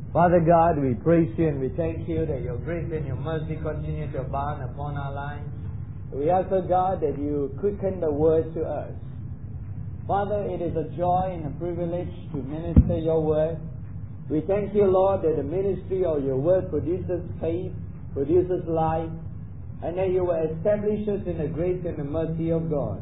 Father God, we praise you and we thank you that your grace and your mercy continue to abound upon our lives. We ask, O God, that you quicken the word to us. Father, it is a joy and a privilege to minister your word. We thank you, Lord, that the ministry of your word produces faith, produces life, and that you will establish us in the grace and the mercy of God.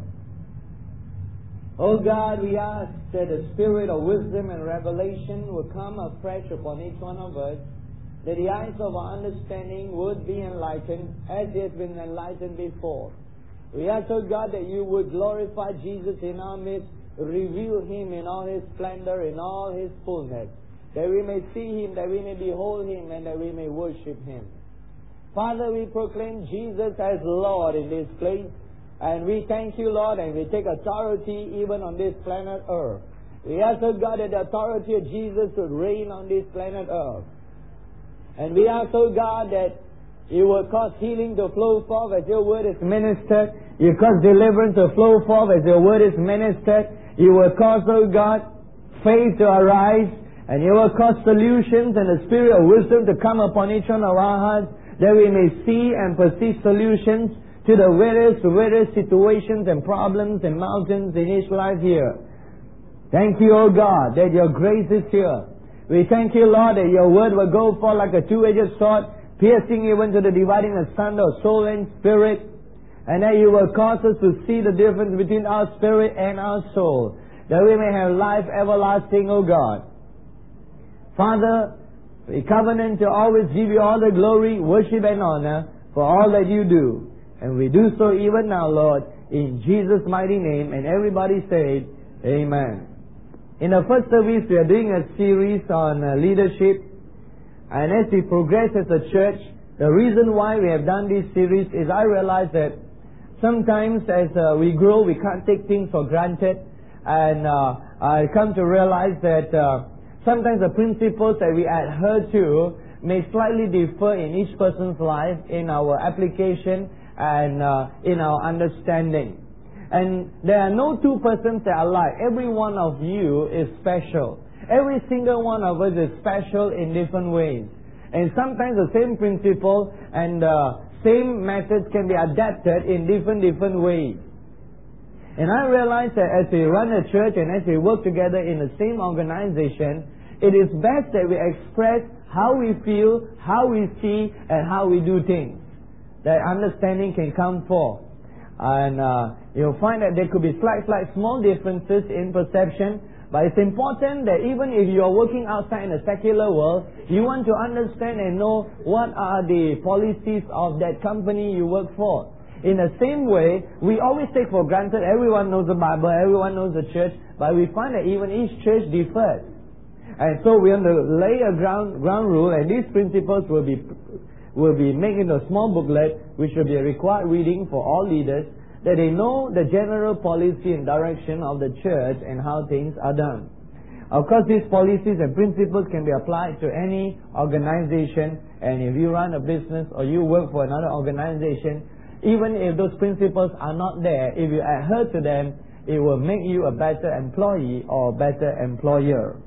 Oh God, we ask that the spirit of wisdom and revelation will come afresh upon each one of us, that the eyes of our understanding would be enlightened as it has been enlightened before. We ask, oh God, that you would glorify Jesus in our midst, reveal him in all his splendor, in all his fullness, that we may see him, that we may behold him, and that we may worship him. Father, we proclaim Jesus as Lord in this place. And we thank you, Lord, and we take authority even on this planet Earth. We ask, oh God, that the authority of Jesus would reign on this planet Earth. And we ask, oh God, that you will cause healing to flow forth as your word is ministered. You cause deliverance to flow forth as your word is ministered. You will cause, oh God, faith to arise. And you will cause solutions and the spirit of wisdom to come upon each one of our hearts, that we may see and perceive solutions to the various situations and problems and mountains in each life here. Thank you, O God, that your grace is here. We thank you, Lord, that your word will go forth like a two-edged sword, piercing even to the dividing asunder of soul and spirit, and that you will cause us to see the difference between our spirit and our soul, that we may have life everlasting, O God. Father, we covenant to always give you all the glory, worship, and honor for all that you do. And we do so even now, Lord, in Jesus' mighty name. And everybody said, Amen. In the first service, we are doing a series on leadership. And as we progress as a church, the reason why we have done this series is I realize that sometimes as we grow, we can't take things for granted. And I come to realize that sometimes the principles that we adhere to may slightly differ in each person's life, in our application, and in our understanding. And there are no two persons that are alike. Every one of you is special. Every single one of us is special in different ways. And sometimes the same principle and same methods can be adapted in different ways. And I realize that as we run a church and as we work together in the same organization, it is best that we express how we feel, how we see, and how we do things. That understanding can come forth. And you'll find that there could be slight small differences in perception, but it's important that even if you're working outside in the secular world, you want to understand and know what are the policies of that company you work for. In the same way, we always take for granted everyone knows the Bible, everyone knows the church, but we find that even each church differs. And so we want to lay a ground rule, and these principles will be made into a small booklet, which will be a required reading for all leaders, that they know the general policy and direction of the church and how things are done. Of course, these policies and principles can be applied to any organization, and if you run a business or you work for another organization, even if those principles are not there, if you adhere to them, it will make you a better employee or a better employer.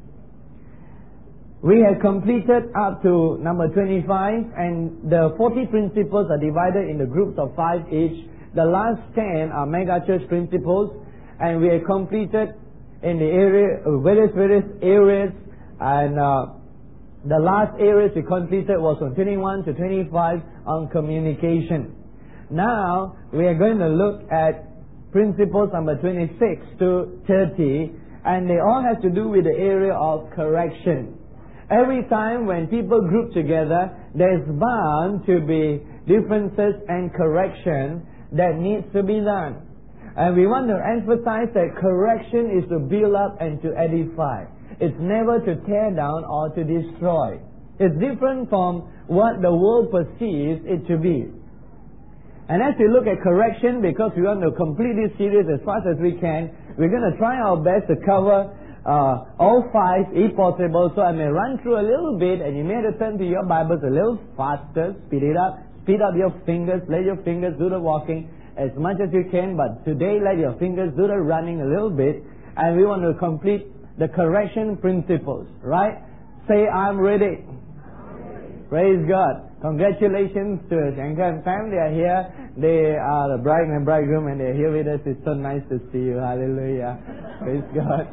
We have completed up to number 25, and the 40 principles are divided into groups of 5 each. The last 10 are mega church principles, and we have completed in the area, various areas, and the last areas we completed was from 21 to 25 on communication. Now, we are going to look at principles number 26 to 30, and they all have to do with the area of correction. Every time when people group together, there's bound to be differences and correction that needs to be done. And we want to emphasize that correction is to build up and to edify. It's never to tear down or to destroy. It's different from what the world perceives it to be. And as we look at correction, because we want to complete this series as fast as we can, we're going to try our best to cover all 5 if possible. So I may run through a little bit, and you may have to turn to your Bibles a little faster, speed up your fingers, let your fingers do the walking as much as you can, but today let your fingers do the running a little bit, and we want to complete the correction principles, right? Say, I'm ready. Praise God. Congratulations to Shankar and Sam. They are here. They are the bride and bridegroom and they are here with us. It's so nice to see you. Hallelujah. Praise God.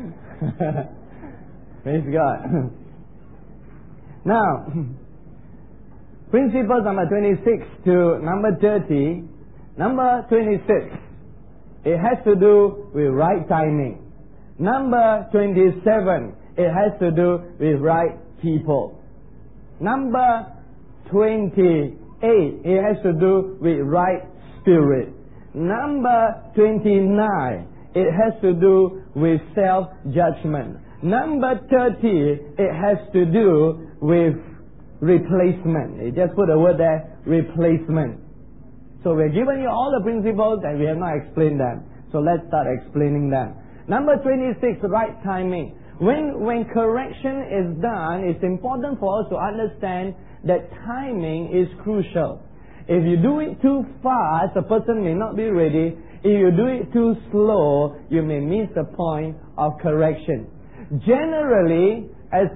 Praise God. Now, principles number 26 to number 30. Number 26. It has to do with right timing. Number 27. It has to do with right people. Number 28, it has to do with right spirit. Number 29, it has to do with self-judgment. Number 30, it has to do with replacement. You just put a word there, replacement. So we're giving you all the principles and we have not explained them. So let's start explaining them. Number 26, right timing. When correction is done, it's important for us to understand that timing is crucial. If you do it too fast, the person may not be ready. If you do it too slow, you may miss the point of correction. Generally, as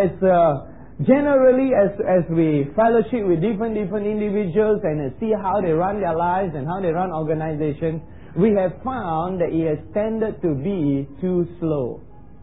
we fellowship with different individuals and see how they run their lives and how they run organizations, we have found that it has tended to be too slow.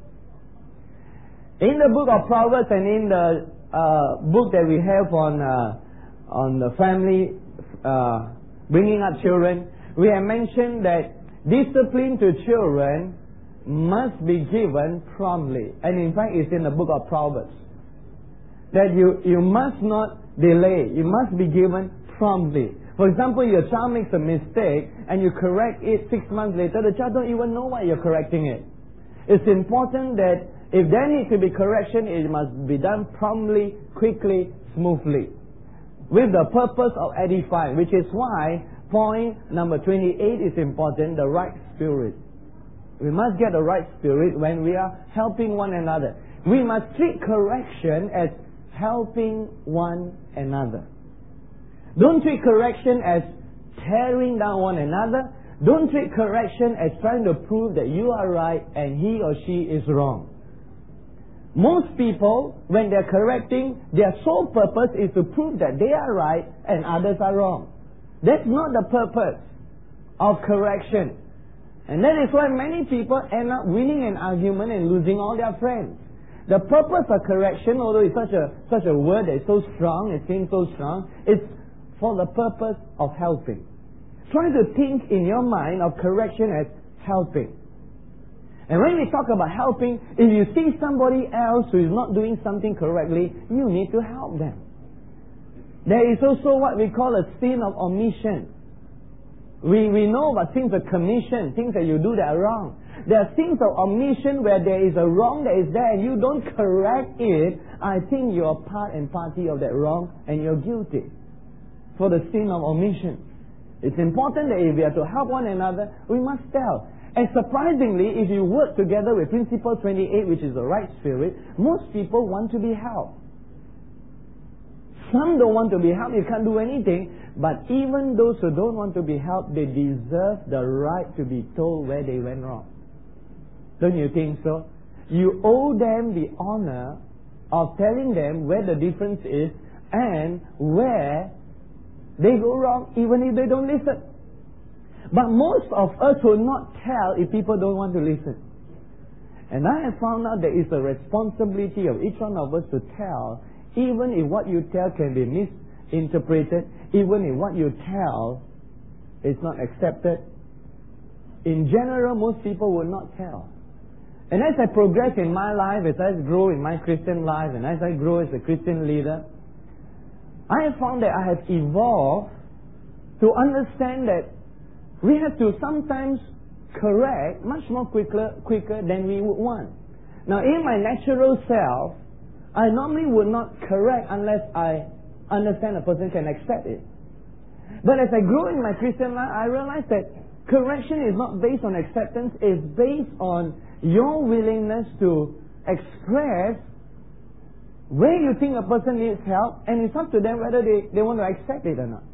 In the book of Proverbs and in the book that we have on the family, bringing up children, we have mentioned that discipline to children must be given promptly. And in fact, it's in the book of Proverbs. That you must not delay. You must be given promptly. For example, your child makes a mistake and you correct it 6 months later, the child don't even know why you're correcting it. It's important that if there needs to be correction, it must be done promptly, quickly, smoothly, with the purpose of edifying, which is why point number 28 is important, the right spirit. We must get the right spirit when we are helping one another. We must treat correction as helping one another. Don't treat correction as tearing down one another. Don't treat correction as trying to prove that you are right and he or she is wrong. Most people, when they're correcting, their sole purpose is to prove that they are right and others are wrong. That's not the purpose of correction. And that is why many people end up winning an argument and losing all their friends. The purpose of correction, although it's such a word that is so strong, it seems so strong, it's for the purpose of helping. Try to think in your mind of correction as helping. And when we talk about helping, if you see somebody else who is not doing something correctly, you need to help them. There is also what we call a sin of omission. We know about sins of commission, things that you do that are wrong. There are sins of omission where there is a wrong that is there and you don't correct it. I think you are part and party of that wrong and you're guilty for the sin of omission. It's important that if we are to help one another, we must tell. And surprisingly, if you work together with Principle 28, which is the right spirit, most people want to be helped. Some don't want to be helped, you can't do anything. But even those who don't want to be helped, they deserve the right to be told where they went wrong. Don't you think so? You owe them the honor of telling them where the difference is and where they go wrong, even if they don't listen. But most of us will not tell if people don't want to listen. And I have found out that it's a responsibility of each one of us to tell, even if what you tell can be misinterpreted, even if what you tell is not accepted. In general, most people will not tell. And as I progress in my life, as I grow in my Christian life, and as I grow as a Christian leader, I have found that I have evolved to understand that we have to sometimes correct much more quicker than we would want. Now, in my natural self, I normally would not correct unless I understand a person can accept it. But as I grow in my Christian life, I realize that correction is not based on acceptance, it's based on your willingness to express where you think a person needs help, and it's up to them whether they want to accept it or not.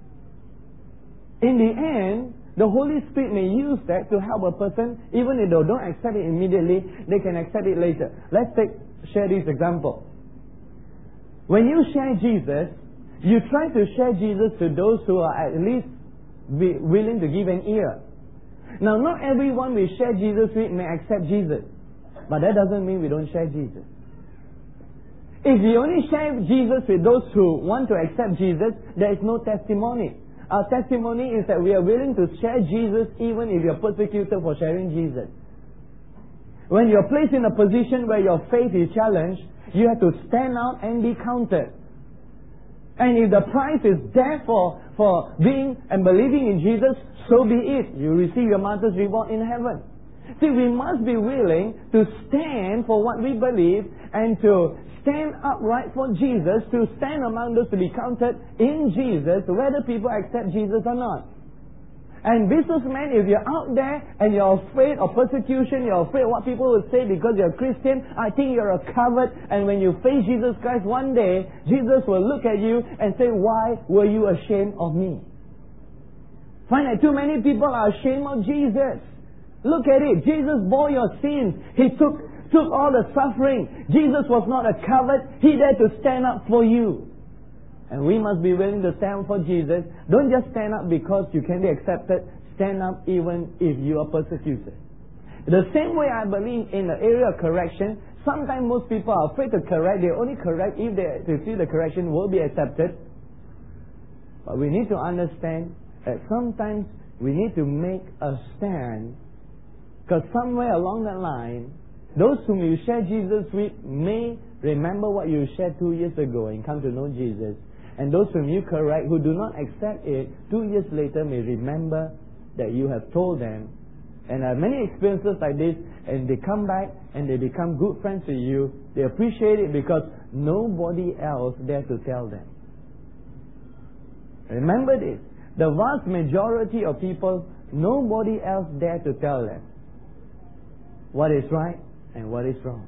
In the end, the Holy Spirit may use that to help a person, even if they don't accept it immediately, they can accept it later. Let's take share this example. When you share Jesus, you try to share Jesus to those who are at least willing to give an ear. Now, not everyone we share Jesus with may accept Jesus. But that doesn't mean we don't share Jesus. If we only share Jesus with those who want to accept Jesus, there is no testimony. Our testimony is that we are willing to share Jesus even if you're persecuted for sharing Jesus. When you're placed in a position where your faith is challenged, you have to stand out and be counted. And if the price is there for being and believing in Jesus, so be it. You receive your martyr's reward in heaven. See, we must be willing to stand for what we believe and to stand upright for Jesus, to stand among those to be counted in Jesus, whether people accept Jesus or not. And businessmen, if you're out there and you're afraid of persecution, you're afraid of what people will say because you're a Christian, I think you're a coward. And when you face Jesus Christ one day, Jesus will look at you and say, why were you ashamed of me? Find that too many people are ashamed of Jesus. Look at it. Jesus bore your sins. He took all the suffering. Jesus was not a coward. He dared to stand up for you. And we must be willing to stand for Jesus. Don't just stand up because you can be accepted. Stand up even if you are persecuted. The same way I believe in the area of correction, sometimes most people are afraid to correct. They only correct if they feel the correction will be accepted. But we need to understand that sometimes we need to make a stand, because somewhere along the line, those whom you share Jesus with may remember what you shared 2 years ago and come to know Jesus. And those whom you correct who do not accept it, 2 years later may remember that you have told them. And I have many experiences like this, and they come back and they become good friends with you. They appreciate it because nobody else dared to tell them. Remember this. The vast majority of people, nobody else dared to tell them what is right and what is wrong.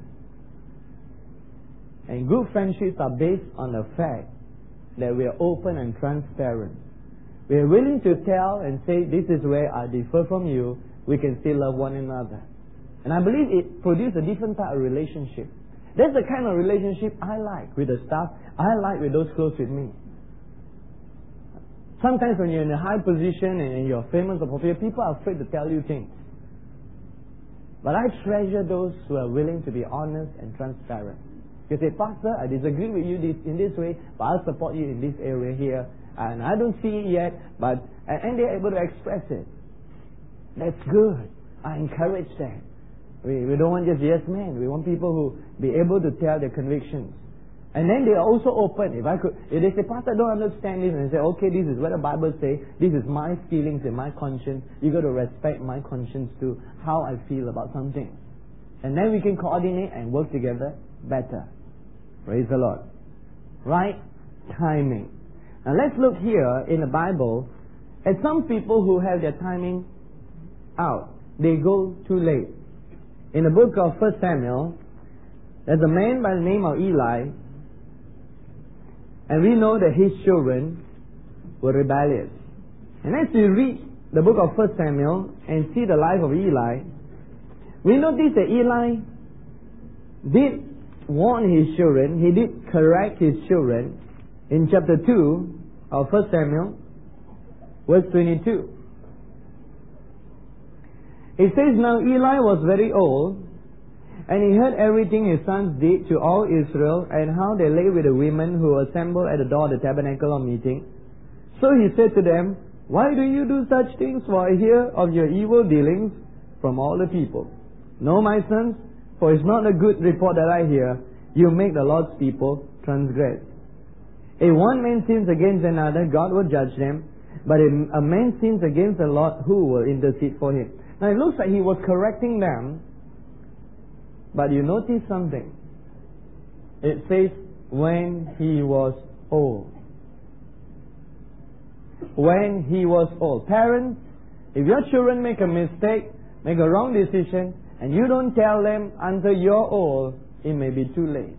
And good friendships are based on the fact that we are open and transparent. We are willing to tell and say, this is where I differ from you. We can still love one another. And I believe it produces a different type of relationship. That's the kind of relationship I like with the staff. I like with those close with me. Sometimes when you're in a high position and you're famous or popular, people are afraid to tell you things. But I treasure those who are willing to be honest and transparent. You say, Pastor, I disagree with you in this way, but I'll support you in this area here. And I don't see it yet, and they're able to express it. That's good. I encourage that. We don't want just yes men. We want people who be able to tell their convictions. And then they are also open. If they say, Pastor, I don't understand this, and I say, okay, this is what the Bible says. This is my feelings and my conscience. You got to respect my conscience to how I feel about something. And then we can coordinate and work together better. Praise the Lord. Right timing. Now let's look here in the Bible at some people who have their timing out. They go too late. In the book of 1 Samuel, there's a man by the name of Eli, and we know that his children were rebellious. And as we read the book of 1 Samuel and see the life of Eli, we notice that Eli did warn his children, he did correct his children in chapter 2 of 1 Samuel, verse 22. It says, Now Eli was very old, and he heard everything his sons did to all Israel, and how they lay with the women who assembled at the door of the tabernacle of meeting. So he said to them, Why do you do such things? For I hear of your evil dealings from all the people. No, my sons, for it's not a good report that I hear. You make the Lord's people transgress. If one man sins against another, God will judge them. But if a man sins against the Lord, who will intercede for him? Now it looks like he was correcting them, but you notice something. It says, when he was old. When he was old. Parents, if your children make a mistake, make a wrong decision, and you don't tell them until you're old, it may be too late.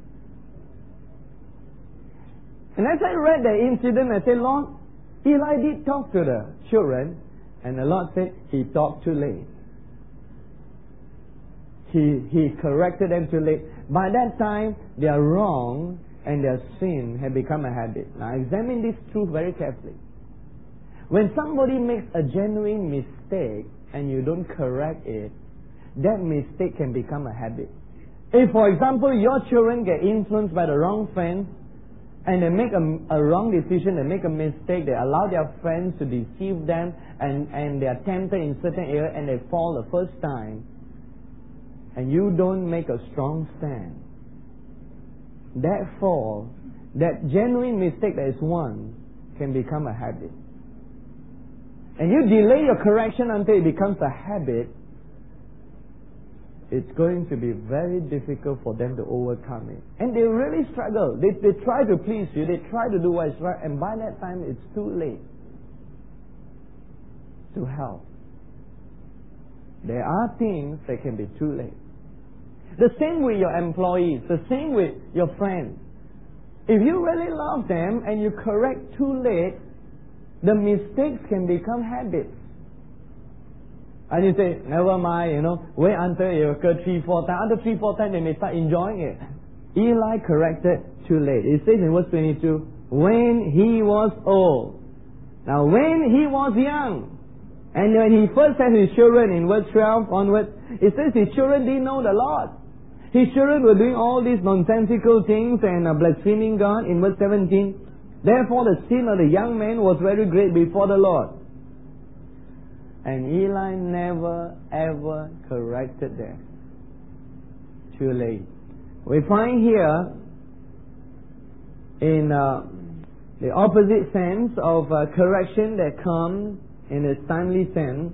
And as I read the incident, I said, Lord, Eli did talk to the children, and the Lord said, he talked too late. He corrected them too late. by that time, their wrong and their sin had become a habit. Now examine this truth very carefully. When somebody makes a genuine mistake and you don't correct it, that mistake can become a habit. If, for example, your children get influenced by the wrong friends and they make a wrong decision, they make a mistake, they allow their friends to deceive them and they are tempted in certain area and they fall the first time, and you don't make a strong stand, that fall, that genuine mistake that is one, can become a habit. And you delay your correction until it becomes a habit, it's going to be very difficult for them to overcome it. And they really struggle. They try to please you, they try to do what is right, and by that time it's too late to help. There are things that can be too late. The same with your employees, the same with your friends. If you really love them and you correct too late, the mistakes can become habits. And you say, never mind, wait until you occur 3-4 times. After 3-4 times, they may start enjoying it. Eli corrected too late. It says in verse 22, when he was old. Now, when he was young, and when he first had his children, in verse 12 onwards, it says his children didn't know the Lord. His children were doing all these nonsensical things and blaspheming God. In verse 17, therefore the sin of the young man was very great before the Lord. And Eli never ever corrected them. Too late. We find here in the opposite sense of correction that comes in its timely sense.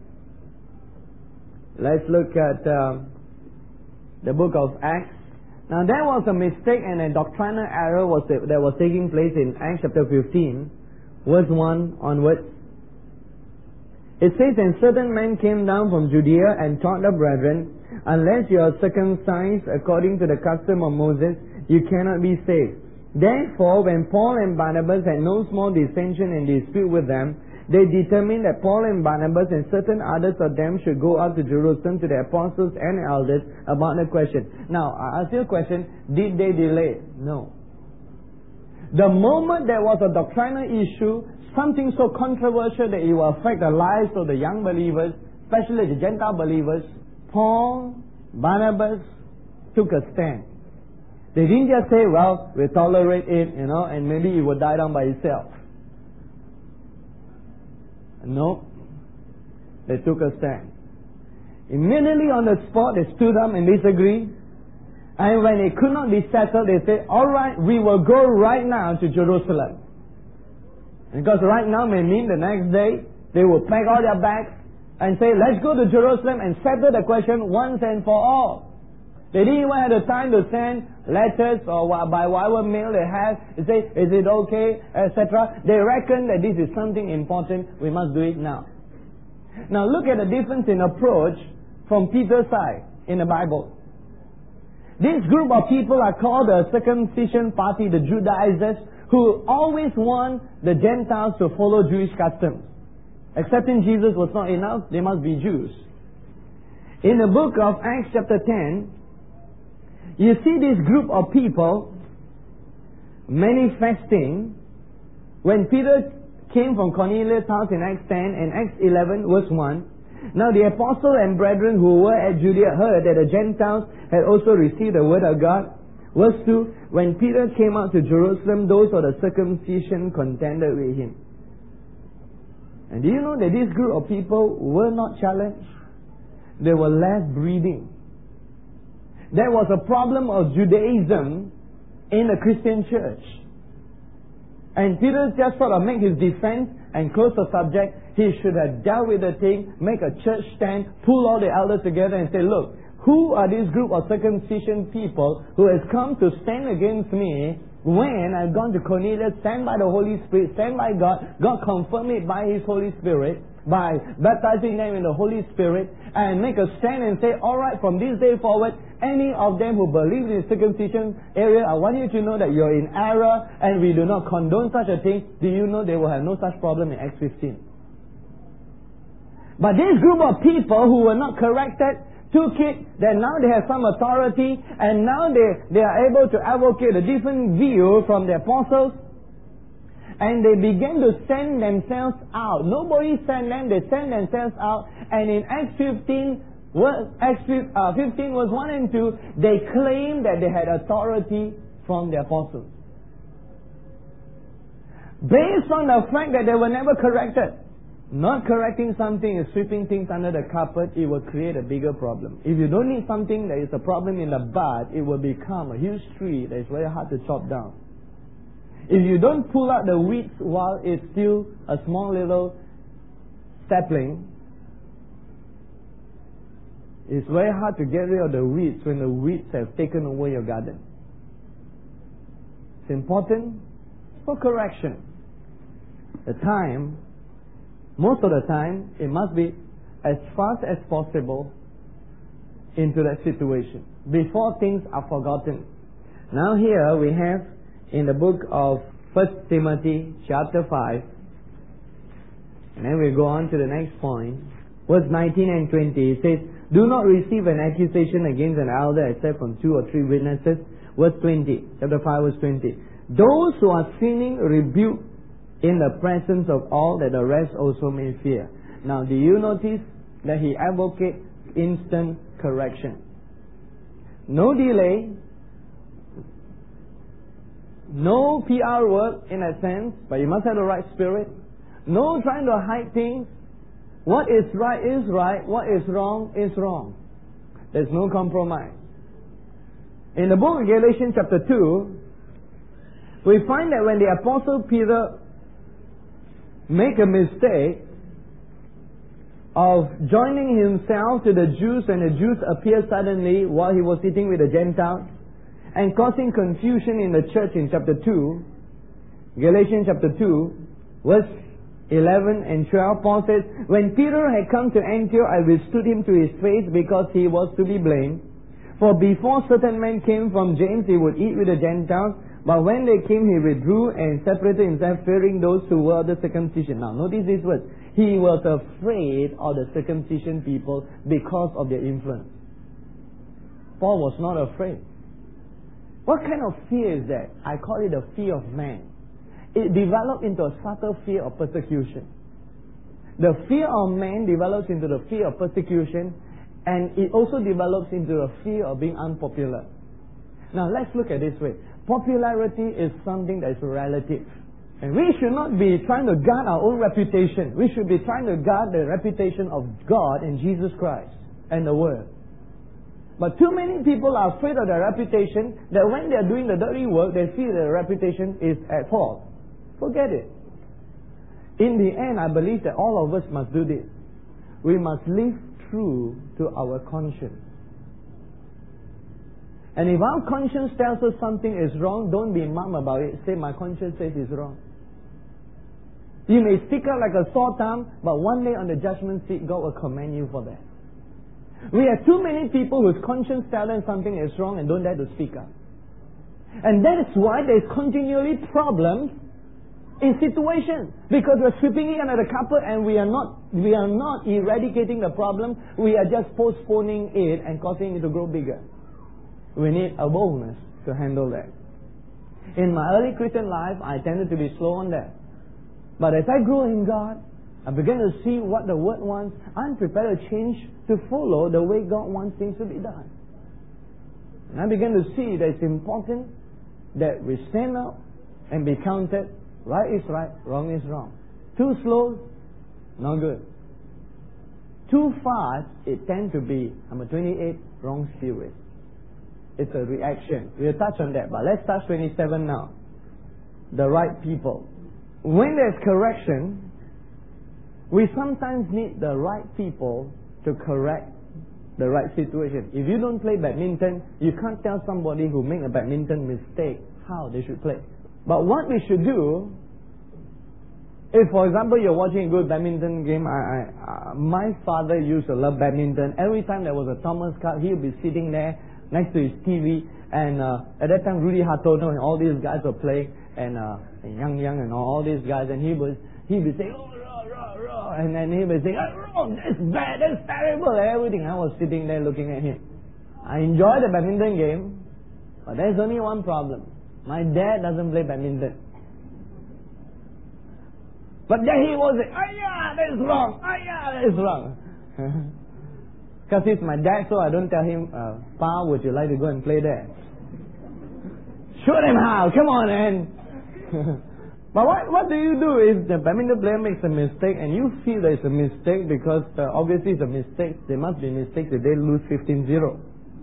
Let's look at the book of Acts. Now there was a mistake and a doctrinal error that was taking place in Acts chapter 15, verse 1 onwards. It says, and certain men came down from Judea and taught the brethren, unless you are circumcised according to the custom of Moses, you cannot be saved. Therefore, when Paul and Barnabas had no small dissension and dispute with them, they determined that Paul and Barnabas and certain others of them should go up to Jerusalem to the apostles and elders about the question. Now, I ask you a question, did they delay? No. The moment there was a doctrinal issue, something so controversial that it will affect the lives of the young believers, especially the Gentile believers, Paul, Barnabas took a stand. They didn't just say, well, we'll tolerate it, and maybe it will die down by itself. No. They took a stand. Immediately on the spot, they stood up and disagreed. And when it could not be settled, they said, alright, we will go right now to Jerusalem. Because right now may mean the next day, they will pack all their bags and say, let's go to Jerusalem and settle the question once and for all. They didn't even have the time to send letters or by whatever mail they have to say, is it okay, etc. They reckon that this is something important, we must do it now. Now look at the difference in approach from Peter's side in the Bible. This group of people are called the circumcision party, the Judaizers, who always want the Gentiles to follow Jewish customs. Accepting Jesus was not enough, they must be Jews. In the book of Acts chapter 10, you see this group of people manifesting when Peter came from Cornelius' house in Acts 10 and Acts 11 verse 1. Now the apostles and brethren who were at Judea heard that the Gentiles had also received the word of God. Verse 2, when Peter came out to Jerusalem, those of the circumcision contended with him. And do you know that this group of people were not challenged? They were left breathing. There was a problem of Judaism in the Christian church. And Peter just sort of made his defense and closed the subject. He should have dealt with the thing, make a church stand, pull all the elders together and say, look, who are this group of circumcision people who has come to stand against me when I've gone to Cornelius, sent by the Holy Spirit, sent by God, God confirmed it by His Holy Spirit, by baptizing them in the Holy Spirit, and make a stand and say, alright, from this day forward, any of them who believe in the circumcision area, I want you to know that you're in error and we do not condone such a thing. Do you know they will have no such problem in Acts 15? But this group of people who were not corrected took it, that now they have some authority, and now they are able to advocate a different view from the apostles, and they began to send themselves out. Nobody sent them, they sent themselves out, and in Acts 15 verse 1 and 2, they claimed that they had authority from the apostles. Based on the fact that they were never corrected. Not correcting something is sweeping things under the carpet, it will create a bigger problem. If you don't need something that is a problem in the bud, it will become a huge tree that is very hard to chop down. If you don't pull out the weeds while it's still a small little sapling, it's very hard to get rid of the weeds when the weeds have taken over your garden. It's important for correction. Most of the time, it must be as fast as possible into that situation before things are forgotten. Now here we have in the book of 1 Timothy chapter 5, and then we go on to the next point, verse 19 and 20. It says, do not receive an accusation against an elder except from 2 or 3 witnesses. Verse 20, chapter 5 verse 20. Those who are sinning rebuke in the presence of all, that the rest also may fear. Now, do you notice that he advocates instant correction? No delay, no PR work in a sense, but you must have the right spirit. No trying to hide things. What is right is right, what is wrong is wrong. There's no compromise. In the book of Galatians chapter 2, we find that when the Apostle Peter make a mistake of joining himself to the Jews, and the Jews appear suddenly while he was sitting with the Gentiles and causing confusion in the church in chapter 2, Galatians chapter 2, verse 11 and 12, Paul says, when Peter had come to Antioch, I withstood him to his face because he was to be blamed. For before certain men came from James, he would eat with the Gentiles. But when they came, he withdrew and separated himself, fearing those who were of the circumcision. Now, notice these words. He was afraid of the circumcision people because of their influence. Paul was not afraid. What kind of fear is that? I call it the fear of man. It developed into a subtle fear of persecution. The fear of man develops into the fear of persecution, and it also develops into the fear of being unpopular. Now, let's look at it this way. Popularity is something that is relative. And we should not be trying to guard our own reputation. We should be trying to guard the reputation of God and Jesus Christ and the Word. But too many people are afraid of their reputation, that when they are doing the dirty work, they feel their reputation is at fault. Forget it. In the end, I believe that all of us must do this. We must live true to our conscience. And if our conscience tells us something is wrong, don't be mum about it. Say, my conscience says it's wrong. You may stick out like a sore thumb, but one day on the judgment seat, God will commend you for that. We have too many people whose conscience tells them something is wrong and don't dare to speak up. And that is why there's continually problems in situations. Because we're sweeping it under the carpet and we are not eradicating the problem. We are just postponing it and causing it to grow bigger. We need a boldness to handle that. In my early Christian life, I tended to be slow on that. But as I grew in God, I began to see what the Word wants. I'm prepared to change to follow the way God wants things to be done. And I began to see that it's important that we stand up and be counted. Right is right, wrong is wrong. Too slow, not good. Too fast, it tends to be, number 28, wrong spirit. It's a reaction. We'll touch on that, but let's touch 27 now. The right people. When there's correction, we sometimes need the right people to correct the right situation. If you don't play badminton, you can't tell somebody who made a badminton mistake how they should play. But what we should do, if for example you're watching a good badminton game, my father used to love badminton. Every time there was a Thomas Cup, he would be sitting there next to his TV, and at that time Rudy Hartono and all these guys were playing, and Yang and all these guys, and he'd be saying, oh, rah, rah, wrong. And then he was saying, wrong, that's bad, that's terrible, everything. I was sitting there looking at him. I enjoy the badminton game, but there's only one problem. My dad doesn't play badminton. But then he was like, that's wrong, that's wrong. Because he's my dad, so I don't tell him, Pa, would you like to go and play there? Show them how, come on, man. But what do you do if the badminton player makes a mistake and you feel that it's a mistake because obviously it's a mistake, there must be mistakes if they lose 15-0.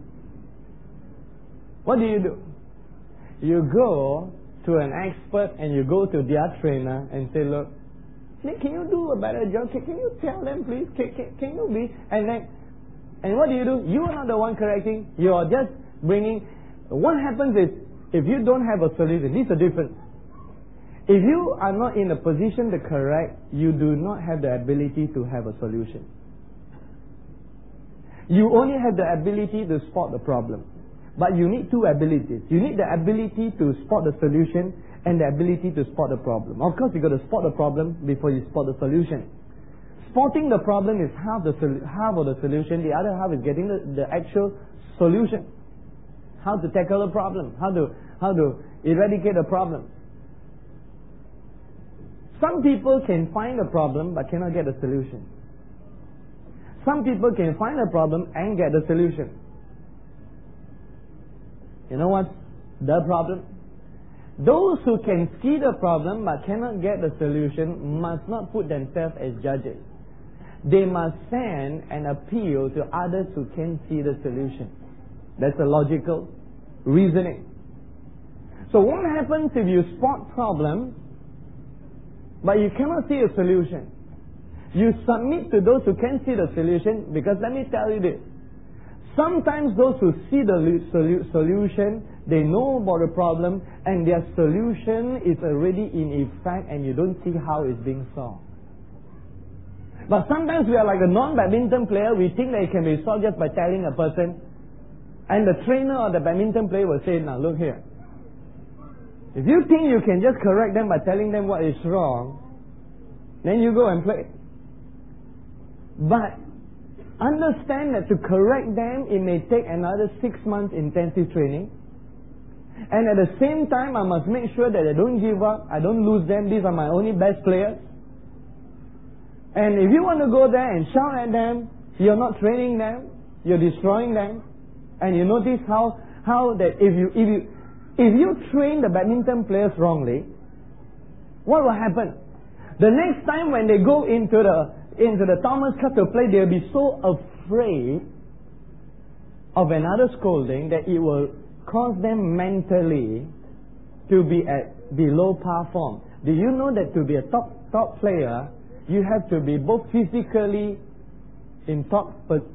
What do? You go to an expert and you go to their trainer and say, look, can you do a better job? Can you tell them please? Can you be? And what do? You are not the one correcting. You are just bringing. What happens is, if you don't have a solution, this is the difference. If you are not in a position to correct, you do not have the ability to have a solution. You only have the ability to spot the problem. But you need two abilities. You need the ability to spot the solution and the ability to spot the problem. Of course, you got to spot the problem before you spot the solution. Spotting the problem is half of the solution. The other half is getting the actual solution. How to tackle the problem. How to eradicate the problem. Some people can find a problem but cannot get a solution. Some people can find a problem and get the solution. You know what's the problem? Those who can see the problem but cannot get the solution must not put themselves as judges. They must send an appeal to others who can see the solution. That's a logical reasoning. So what happens if you spot problems but you cannot see a solution? You submit to those who can see the solution, because let me tell you this. Sometimes those who see the solution, they know about the problem and their solution is already in effect and you don't see how it's being solved. But sometimes we are like a non-badminton player, we think that it can be solved just by telling a person, and the trainer or the badminton player will say, now look here. If you think you can just correct them by telling them what is wrong, then you go and play. But understand that to correct them, it may take another 6 months intensive training. And at the same time, I must make sure that I don't give up, I don't lose them. These are my only best players. And if you want to go there and shout at them, you're not training them, you're destroying them. And you notice how that if you train the badminton players wrongly, what will happen? The next time when they go into the Thomas Cup to play, they'll be so afraid of another scolding that it will cause them mentally to be at below par form. Do you know that to be a top player, you have to be both physically in top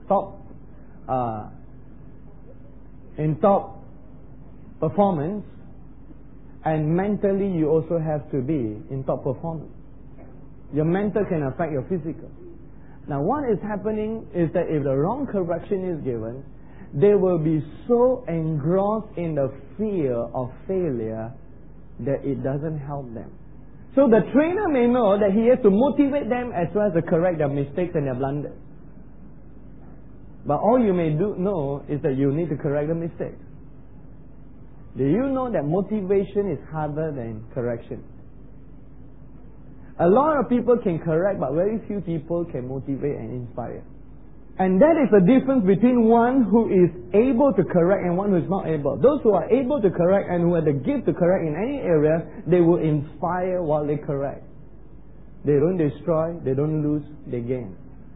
performance, and mentally you also have to be in top performance. Your mental can affect your physical. Now what is happening is that if the wrong correction is given, they will be so engrossed in the fear of failure that it doesn't help them. So the trainer may know that he has to motivate them as well as to correct their mistakes and their blunders. But all you may know is that you need to correct the mistakes. Do you know that motivation is harder than correction? A lot of people can correct, but very few people can motivate and inspire. And that is the difference between one who is able to correct and one who is not able. Those who are able to correct and who have the gift to correct in any area, they will inspire while they correct. They don't destroy, they don't lose, they gain.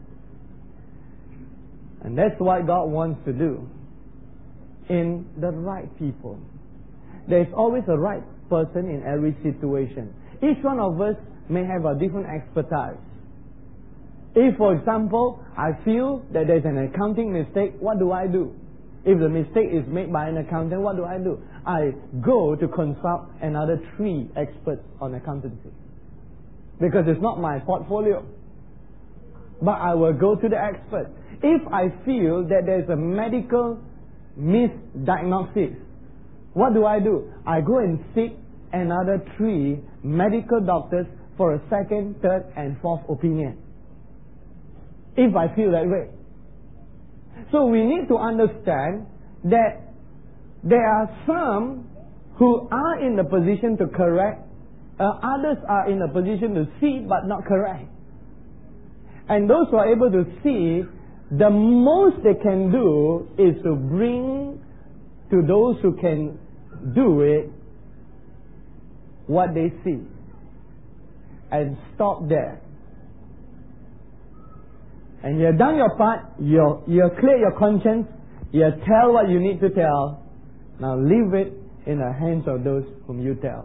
And that's what God wants to do in the right people. There is always a right person in every situation. Each one of us may have a different expertise. If, for example, I feel that there's an accounting mistake, what do I do? If the mistake is made by an accountant, what do? I go to consult another 3 experts on accountancy. Because it's not my portfolio. But I will go to the expert. If I feel that there's a medical misdiagnosis, what do? I go and seek another 3 medical doctors for a second, third, and fourth opinion, if I feel that way. So we need to understand that there are some who are in the position to correct, others are in a position to see but not correct. And those who are able to see, the most they can do is to bring to those who can do it what they see and stop there. And you have done your part, you clear your conscience, you tell what you need to tell. Now leave it in the hands of those whom you tell.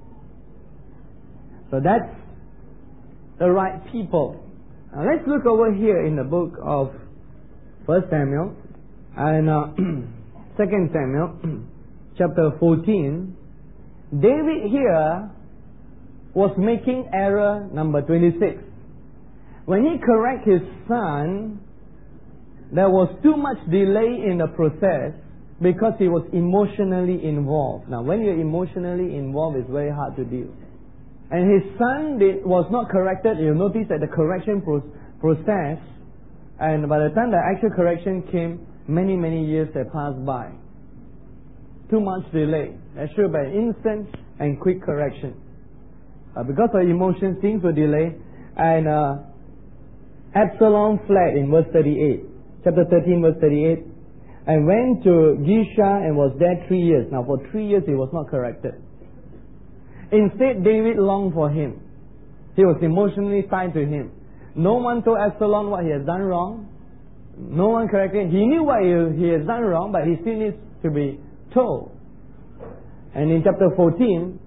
So that's the right people. Now let's look over here in the book of 1 Samuel and 2 Samuel chapter 14. David here was making error number 26. When he corrected his son, there was too much delay in the process because he was emotionally involved. Now, when you're emotionally involved, it's very hard to deal. And his son was not corrected. You'll notice that the correction process, and by the time the actual correction came, many, many years had passed by. Too much delay. There should be instant and quick correction. Because of emotions, things were delayed. And Absalom fled in verse 38. Chapter 13, verse 38. And went to Gishah and was there 3 years. Now for 3 years he was not corrected. Instead, David longed for him. He was emotionally tied to him. No one told Absalom what he has done wrong. No one corrected him. He knew what he has done wrong, but he still needs to be told. And in chapter 14,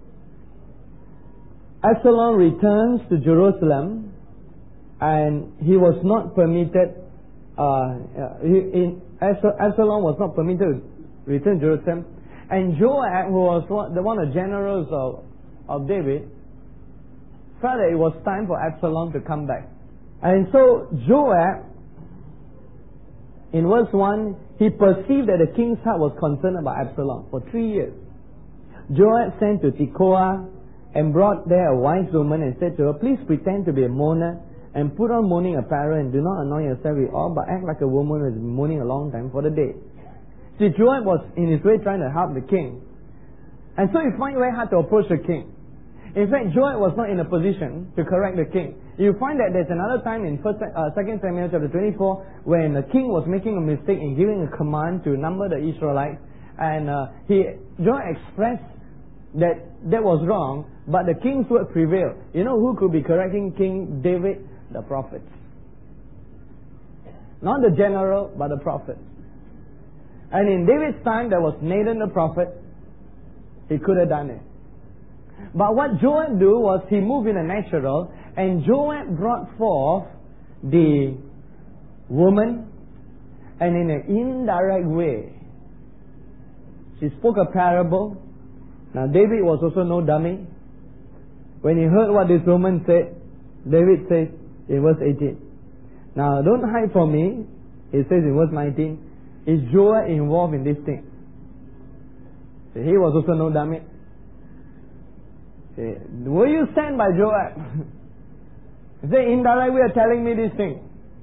Absalom returns to Jerusalem, and he was not permitted, Absalom was not permitted to return to Jerusalem. And Joab, who was one of the generals of David, felt that it was time for Absalom to come back. And so Joab, in verse 1, he perceived that the king's heart was concerned about Absalom for 3 years. Joab sent to Tekoa and brought there a wise woman and said to her, "Please pretend to be a mourner and put on mourning apparel and do not anoint yourself with oil, but act like a woman who has been mourning a long time for the day." See, Joab was in his way trying to help the king. And so he found it very hard to approach the king. In fact, Joab was not in a position to correct the king. You find that there's another time in 2 Samuel chapter 24 when the king was making a mistake in giving a command to number the Israelites, and Joab expressed that was wrong, but the king's word prevailed. You know who could be correcting King David? The prophets. Not the general, but the prophet. And in David's time, there was Nathan the prophet. He could have done it. But what Joab do was he moved in the natural, and Joab brought forth the woman, and in an indirect way, she spoke a parable. Now David was also no dummy. When he heard what this woman said, David says in verse 18, "Now don't hide from me," he says in verse 19, "Is Joab involved in this thing?" So he was also no dummy. "Were you sent by Joab?" He said, "Indirect way of telling me this thing."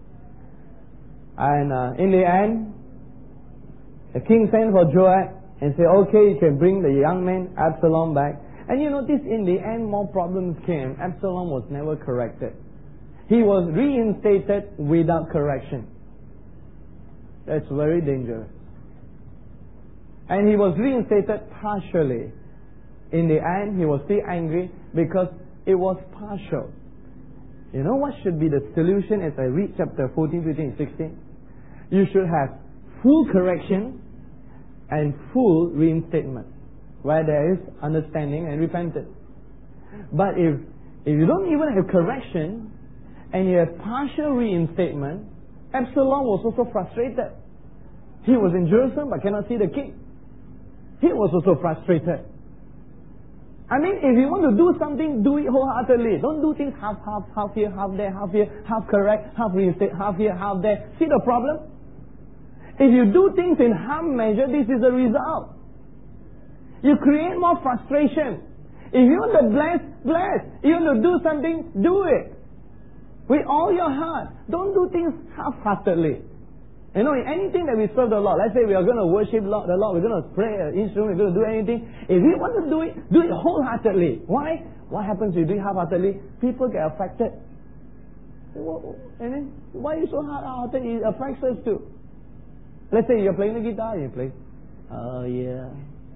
And in the end, the king sent for Joab and said, "Okay, you can bring the young man Absalom back." And you notice in the end more problems came. Absalom was never corrected. He was reinstated without correction. That's very dangerous. And he was reinstated partially. In the end, he was still angry because it was partial. You know what should be the solution as I read chapter 14, 15, and 16? You should have full correction and full reinstatement, where there is understanding and repentance. But if you don't even have correction and you have partial reinstatement, Absalom was also frustrated. He was in Jerusalem but cannot see the king. He was also frustrated. I mean, if you want to do something, do it wholeheartedly. Don't do things half here, half there, half correct, half reinstate, half here, half there. See the problem? If you do things in half measure, this is the result. You create more frustration. If you want to bless, bless. If you want to do something, do it. With all your heart. Don't do things half-heartedly. You know, in anything that we serve the Lord, let's say we are going to worship the Lord, we're going to play an instrument, we're going to do anything. If we want to do it wholeheartedly. Why? What happens if you do it half-heartedly? People get affected. And then, why are you so hard-hearted? It affects us too. Let's say you're playing the guitar, you play, oh yeah.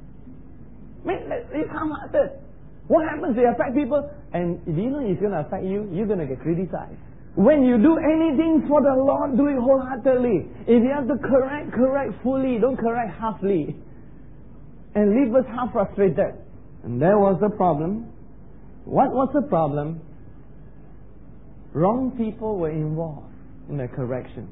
It's half-hearted. What happens? They affect people. And do you know it's going to affect you? You're going to get criticized. When you do anything for the Lord, do it wholeheartedly. If you have to correct fully. Don't correct halfly. And leave us half frustrated. And there was the problem. What was the problem? Wrong people were involved in the correction.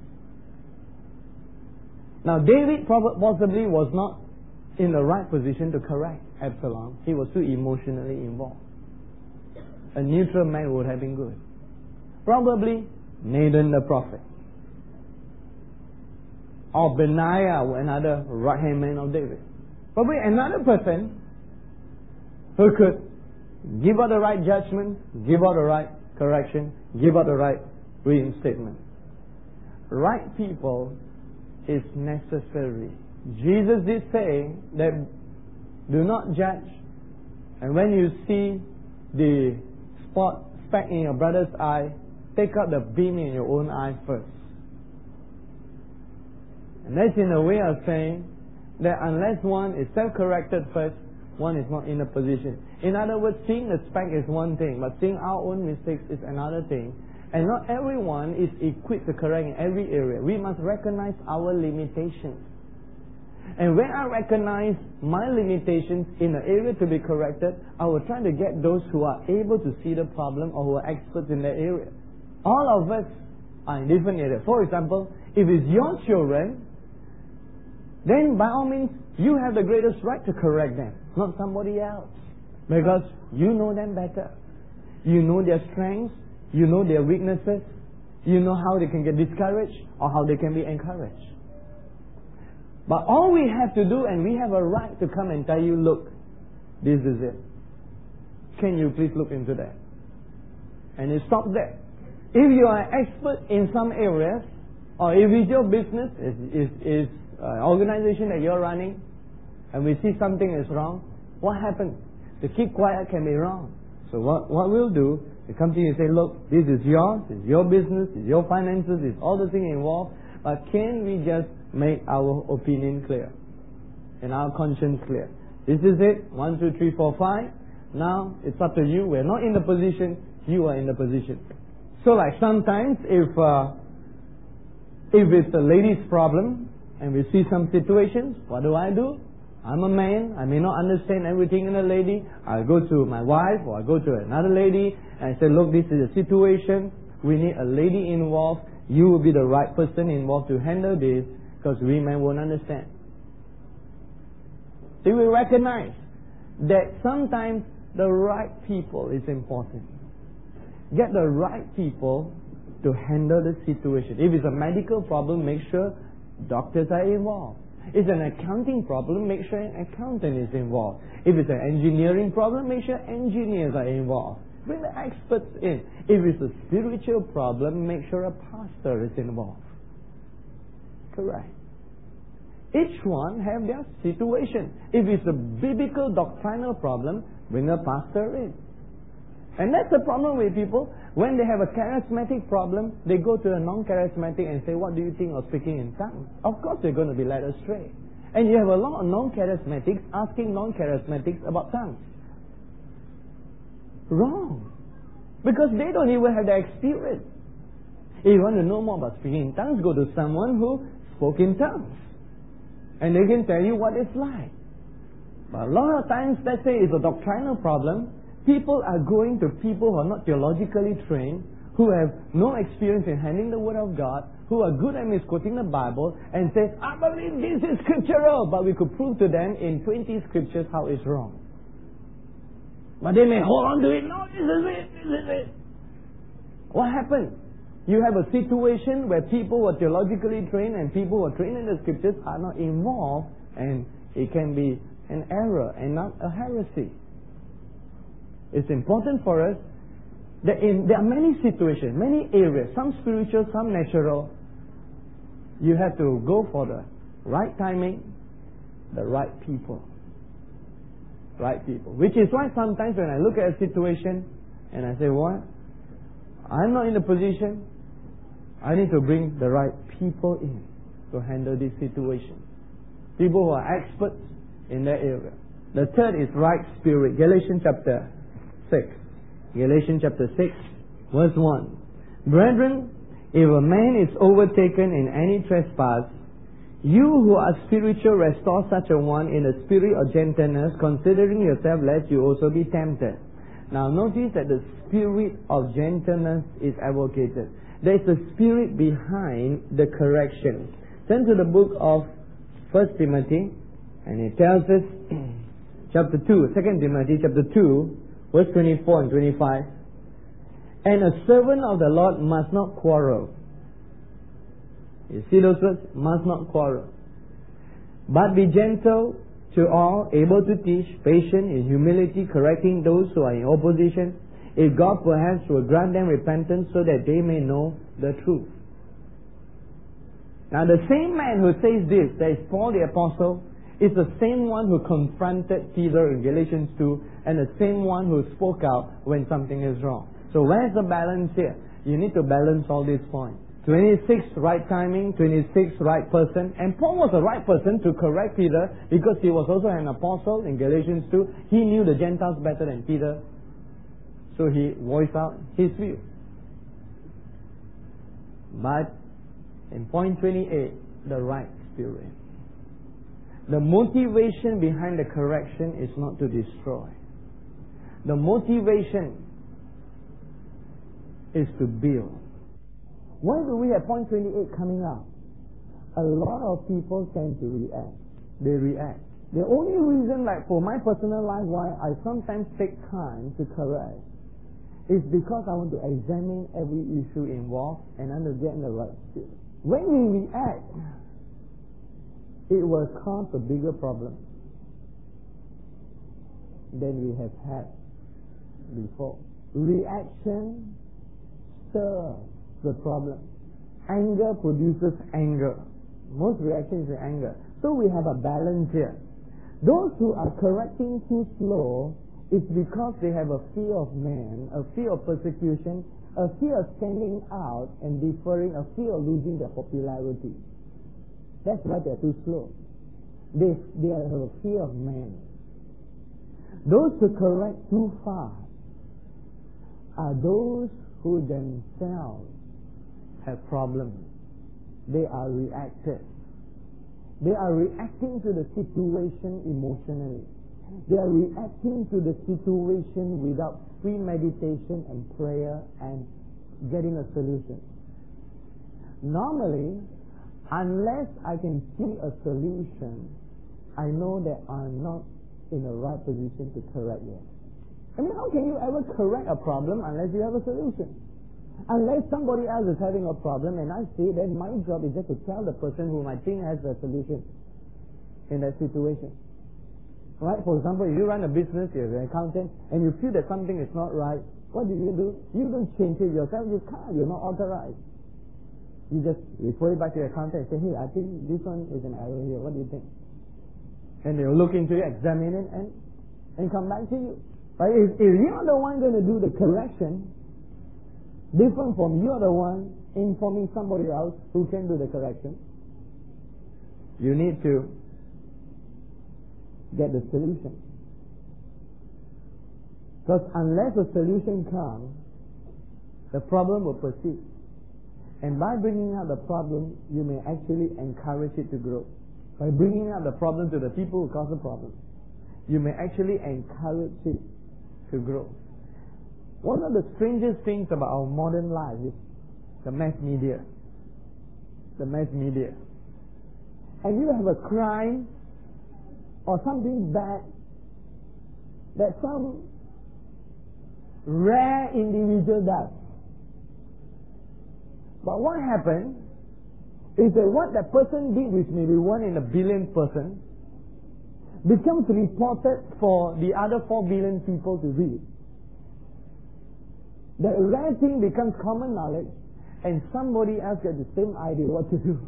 Now David possibly was not in the right position to correct Absalom. He was too emotionally involved. A neutral man would have been good. Probably Nathan the prophet. Or Benaiah, another right-hand man of David. Probably another person who could give out the right judgment, give out the right correction, give out the right reinstatement. Right people is necessary. Jesus did say that do not judge. And when you see the speck in your brother's eye, take out the beam in your own eye first. And that's in a way of saying that unless one is self-corrected first, one is not in a position. In other words, seeing the speck is one thing, but seeing our own mistakes is another thing. And not everyone is equipped to correct in every area. We must recognize our limitations. And when I recognize my limitations in an area to be corrected, I will try to get those who are able to see the problem or who are experts in that area. All of us are in different areas. For example, if it's your children, then by all means, you have the greatest right to correct them, not somebody else. Because you know them better. You know their strengths, you know their weaknesses, you know how they can get discouraged or how they can be encouraged. But all we have to do, and we have a right to come and tell you, look, this is it. Can you please look into that? And it stops there. If you are an expert in some areas, or if it's your business, is an organization that you're running, and we see something is wrong, what happens? To keep quiet can be wrong. So what we'll do, the company will say, look, this is yours, it's your business, it's your finances, it's all the things involved, but can we just make our opinion clear and our conscience clear? This is it, 1, 2, 3, 4, 5. Now it's up to you. We're not in the position, you are in the position. So like sometimes if it's a lady's problem and we see some situations, what do? I'm a man, I may not understand everything in a lady. I'll go to my wife or I'll go to another lady and I say, look, this is a situation, we need a lady involved. You will be the right person involved to handle this because we men won't understand. So we recognize that sometimes the right people is important. Get the right people to handle the situation. If it's a medical problem, make sure doctors are involved. If it's an accounting problem, make sure an accountant is involved. If it's an engineering problem, make sure engineers are involved. Bring the experts in. If it's a spiritual problem, make sure a pastor is involved. Correct. Each one have their situation. If it's a biblical doctrinal problem, bring a pastor in. And that's the problem with people. When they have a charismatic problem, they go to a non-charismatic and say, what do you think of speaking in tongues? Of course they're going to be led astray. And you have a lot of non-charismatics asking non-charismatics about tongues. Wrong. Because they don't even have the experience. If you want to know more about speaking in tongues, go to someone who spoke in tongues. And they can tell you what it's like. But a lot of times, let's say it's a doctrinal problem, people are going to people who are not theologically trained, who have no experience in handling the Word of God, who are good at misquoting the Bible, and say, I believe this is scriptural, but we could prove to them in 20 scriptures how it's wrong. But they may hold on to it. No, this is it. What happened? You have a situation where people who are theologically trained and people who are trained in the scriptures are not involved, and it can be an error and not a heresy. It's important for us that there are many situations, many areas, some spiritual, some natural. You have to go for the right timing, the right people. Right people. Which is why sometimes when I look at a situation and I say, what? I'm not in a position. I need to bring the right people in to handle this situation. People who are experts in that area. The third is right spirit. Galatians chapter 6. Galatians chapter 6, verse 1. Brethren, if a man is overtaken in any trespass, you who are spiritual restore such a one in a spirit of gentleness, considering yourself lest you also be tempted. Now notice that the spirit of gentleness is advocated. There is a spirit behind the correction. Turn to the book of 1 Timothy, and it tells us, chapter 2, 2 Timothy chapter 2, verse 24 and 25. And a servant of the Lord must not quarrel. You see those words? Must not quarrel. But be gentle to all, able to teach, patient in humility, correcting those who are in opposition, if God perhaps will grant them repentance so that they may know the truth. Now the same man who says this, that is Paul the Apostle, is the same one who confronted Peter in Galatians 2, and the same one who spoke out when something is wrong. So where's the balance here? You need to balance all these points. 26 right timing, 26 right person. And Paul was the right person to correct Peter because he was also an apostle in Galatians 2. He knew the Gentiles better than Peter. So he voiced out his view. But in point 28, the right spirit. The motivation behind the correction is not to destroy. The motivation is to build. Why do we have point 28 coming up? A lot of people tend to react. They react. The only reason, like for my personal life, why I sometimes take time to correct is because I want to examine every issue involved and I want to get in the right spirit. When we react, it will cause a bigger problem than we have had before. Reaction stirs the problem. Anger produces anger. Most reactions are anger. So we have a balance here. Those who are correcting too slow is because they have a fear of man, a fear of persecution, a fear of standing out and differing, a fear of losing their popularity. That's why they're too slow. They have a fear of man. Those who correct too fast are those who themselves have problems. They are reactive. They are reacting to the situation emotionally. They are reacting to the situation without premeditation and prayer and getting a solution. Normally, unless I can see a solution, I know that I'm not in the right position to correct it. I mean, how can you ever correct a problem unless you have a solution? Unless somebody else is having a problem and I say that my job is just to tell the person whom I think has a solution in that situation. Right? For example, if you run a business, you're an accountant, and you feel that something is not right, what do? You don't change it yourself. You can't. You're not authorized. You just refer it back to your accountant and say, hey, I think this one is an error here. What do you think? And they'll look into it, examine it, and come back to you. Right? If you're the one going to do the correction, different from you're the one informing somebody else who can do the correction, you need to get the solution. Because unless a solution comes, the problem will persist. And by bringing out the problem, you may actually encourage it to grow. By bringing out the problem to the people who cause the problem, you may actually encourage it to grow. One of the strangest things about our modern life is the mass media. The mass media. And you have a crime or something bad that some rare individual does. But what happens is that what that person did, which may be 1 in a billion person, becomes reported for the other 4 billion people to read. That rare thing becomes common knowledge, and somebody else gets the same idea what to do.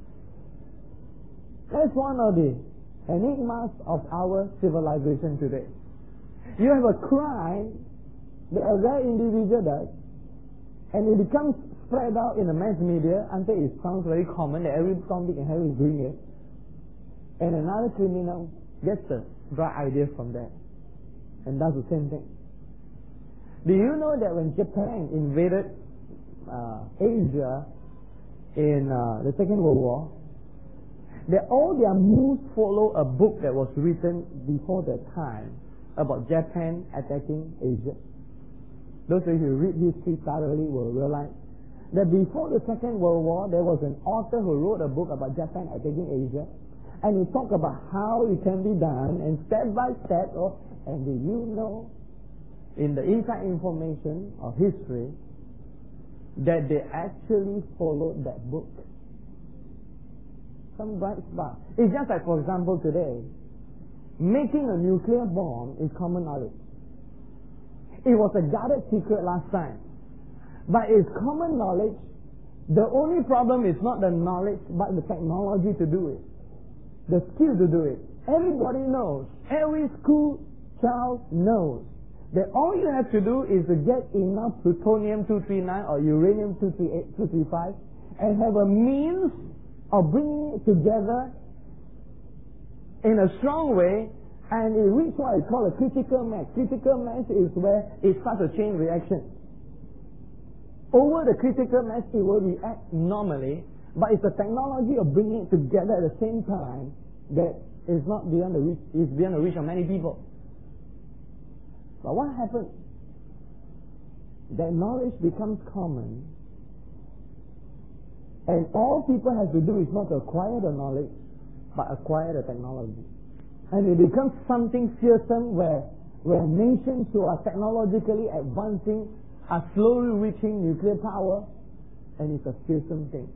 That's one of the enigmas of our civilization today. You have a crime that a rare individual does, and it becomes spread out in the mass media until it sounds very common that every Tom, Dick and Harry is doing it. And another criminal gets the bright idea from that and does the same thing. Do you know that when Japan invaded Asia in the Second World War, that all their moves follow a book that was written before that time about Japan attacking Asia? Those of you who read history thoroughly will realize that before the Second World War, there was an author who wrote a book about Japan attacking Asia, and he talked about how it can be done, and step by step. And do you know, in the inside information of history, that they actually followed that book? Some bright spot. It's just like, for example, today, making a nuclear bomb is common knowledge. It was a guarded secret last time. But it's common knowledge. The only problem is not the knowledge, but the technology to do it. The skill to do it. Everybody knows. Every school child knows that all you have to do is to get enough plutonium-239 or uranium-235 and have a means of bringing it together in a strong way, and it reaches what is called a critical mass. Critical mass is where it starts a chain reaction. Over the critical mass, it will react normally, but it's the technology of bringing it together at the same time that is not beyond the reach, is beyond the reach of many people. But what happens? That knowledge becomes common, and all people have to do is not to acquire the knowledge, but acquire the technology. And it becomes something fearsome where nations who are technologically advancing are slowly reaching nuclear power, and it's a fearsome thing.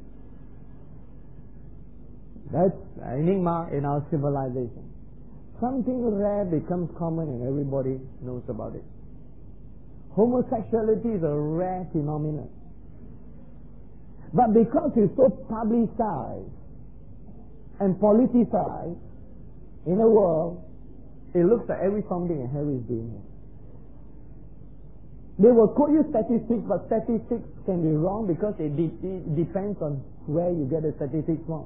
That's an enigma in our civilization. Something rare becomes common and everybody knows about it. Homosexuality is a rare phenomenon. But because it's so publicized and politicized in the world, it looks like every Tom, Dick and Harry is doing it. They will quote you statistics, but statistics can be wrong because it depends on where you get the statistics from.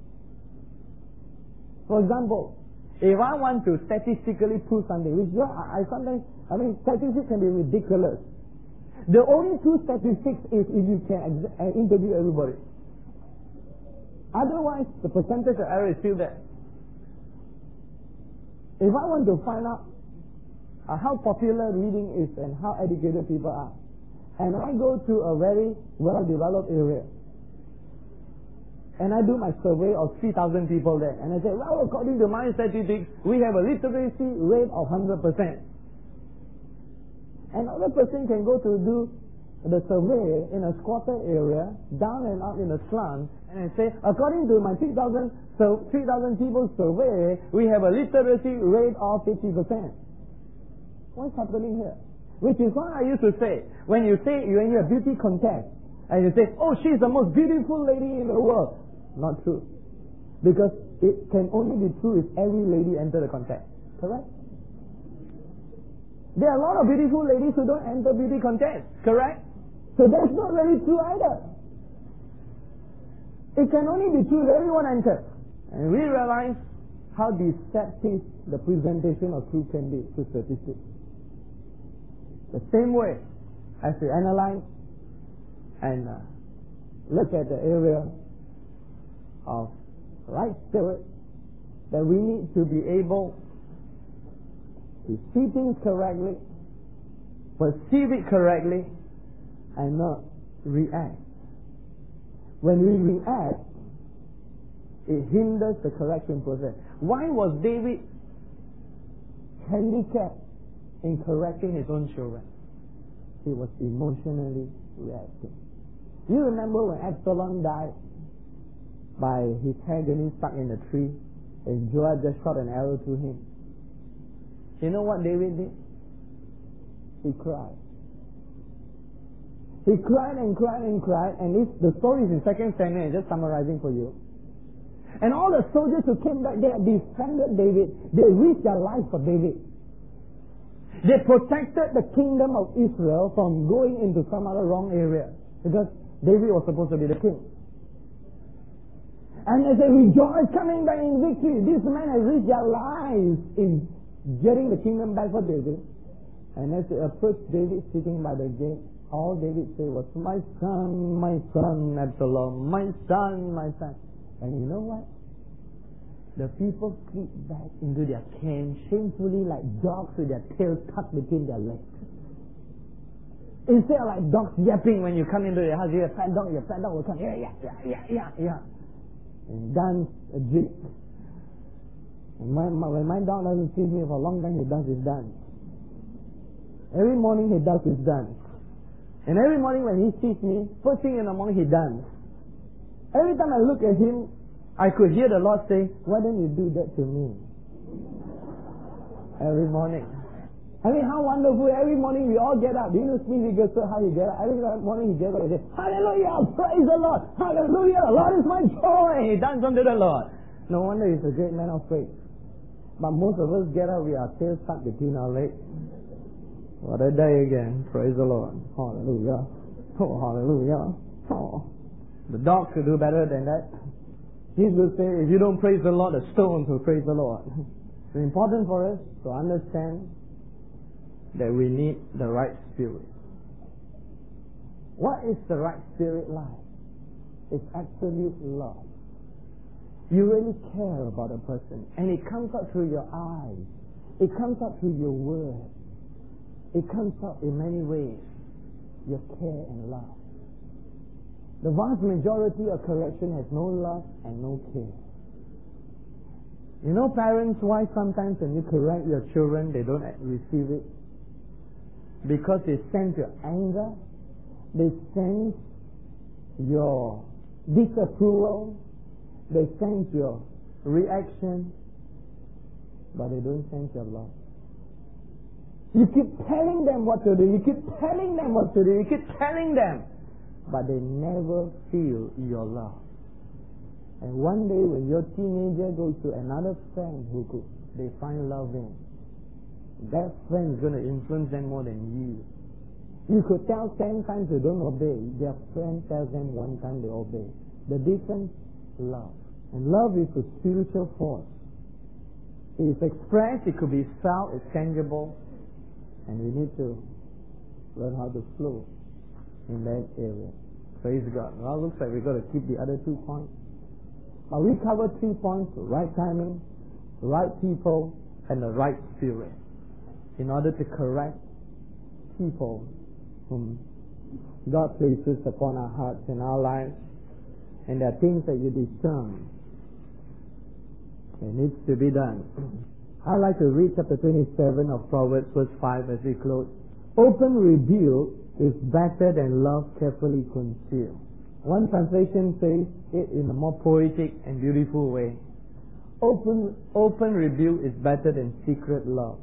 For example, if I want to statistically prove something, which statistics can be ridiculous. The only true statistics is if you can interview everybody. Otherwise, the percentage of error is still there. If I want to find out how popular reading is and how educated people are, and I go to a very well-developed area, and I do my survey of 3,000 people there, and I say, well, according to my statistics, we have a literacy rate of 100%. Another person can go to do the survey in a squatter area, down and out in a slum, and I say, according to my 3,000 people survey, we have a literacy rate of 50%. What's happening here? Which is what I used to say. When you have beauty contest, and you say, oh, she's the most beautiful lady in the world. Not true. Because it can only be true if every lady enter the contest. Correct? There are a lot of beautiful ladies who don't enter beauty contest. Correct? So that's not really true either. It can only be true if everyone enters. And we realize how deceptive the presentation of truth can be through statistics. The same way as we analyze and look at the area of right spirit, that we need to be able to see things correctly, perceive it correctly, and not react. When we react, it hinders the correction process. Why was David handicapped in correcting his own children? He was emotionally reacting. You remember when Absalom died by his hair getting stuck in a tree, and Joab just shot an arrow through him? You know what David did? He cried. He cried and cried and cried, and the story is in 2 Samuel, just summarizing for you. And all the soldiers who came back, they defended David. They risked their life for David. They protected the kingdom of Israel from going into some other wrong area, because David was supposed to be the king. And as they rejoiced coming back in victory, these men had risked their lives in getting the kingdom back for David. And as they approached David sitting by the gate, all David said was, my son, Absalom, my son, my son. And you know what? The people slipped back into their camp shamefully like dogs with their tails tucked between their legs. Instead of like dogs yapping when you come into your house, your fat dog will come, yeah. And dance a jig. And when my dog doesn't see me for a long time, he does his dance. Every morning he does his dance. And every morning when he sees me, first thing in the morning he dances. Every time I look at him, I could hear the Lord say, why don't you do that to me? Every morning. I mean, how wonderful. Every morning we all get up. Do you know Smith Wigglesworth, how he get up? Every morning he gets up and says, hallelujah, praise the Lord. Hallelujah, the Lord is my joy. He dances unto the Lord. No wonder he's a great man of faith. But most of us get up with our tails stuck between our legs. What a day again. Praise the Lord. Hallelujah. Oh, hallelujah. Oh. The dogs will do better than that. Jesus said, if you don't praise the Lord, the stones will praise the Lord. It's important for us to understand that we need the right spirit. What is the right spirit like? It's absolute love. You really care about a person, and it comes out through your eyes. It comes out through your words. It comes out in many ways. Your care and love. The vast majority of correction has no love and no care. You know, parents, why sometimes when you correct your children, they don't receive it? Because they sense your anger, they sense your disapproval, they sense your reaction, but they don't sense your love. You keep telling them what to do, you keep telling them what to do, you keep telling them, but they never feel your love. And one day when your teenager goes to another friend who they find love in, that friend is going to influence them more than you. You could tell 10 times they don't obey, their friend tells them one time they obey. The difference? Love. And love is a spiritual force. It is expressed, it could be felt, it's tangible, and we need to learn how to flow in that area. Praise God. Well, it looks like we've got to keep the other 2 points. But we covered 3 points: the right timing, the right people, and the right spirit, in order to correct people whom God places upon our hearts and our lives. And there are things that you discern. It needs to be done. I'd like to read chapter 27 of Proverbs, verse 5 as we close. Open rebuke is better than love carefully concealed. One translation says it in a more poetic and beautiful way. Open rebuke is better than secret love.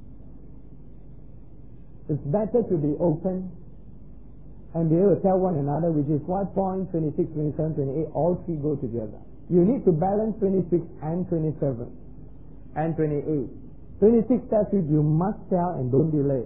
It's better to be open and be able to tell one another, which is why point 26, 27, 28, all three go together. You need to balance 26 and 27 and 28. 26 tells you must tell and don't delay.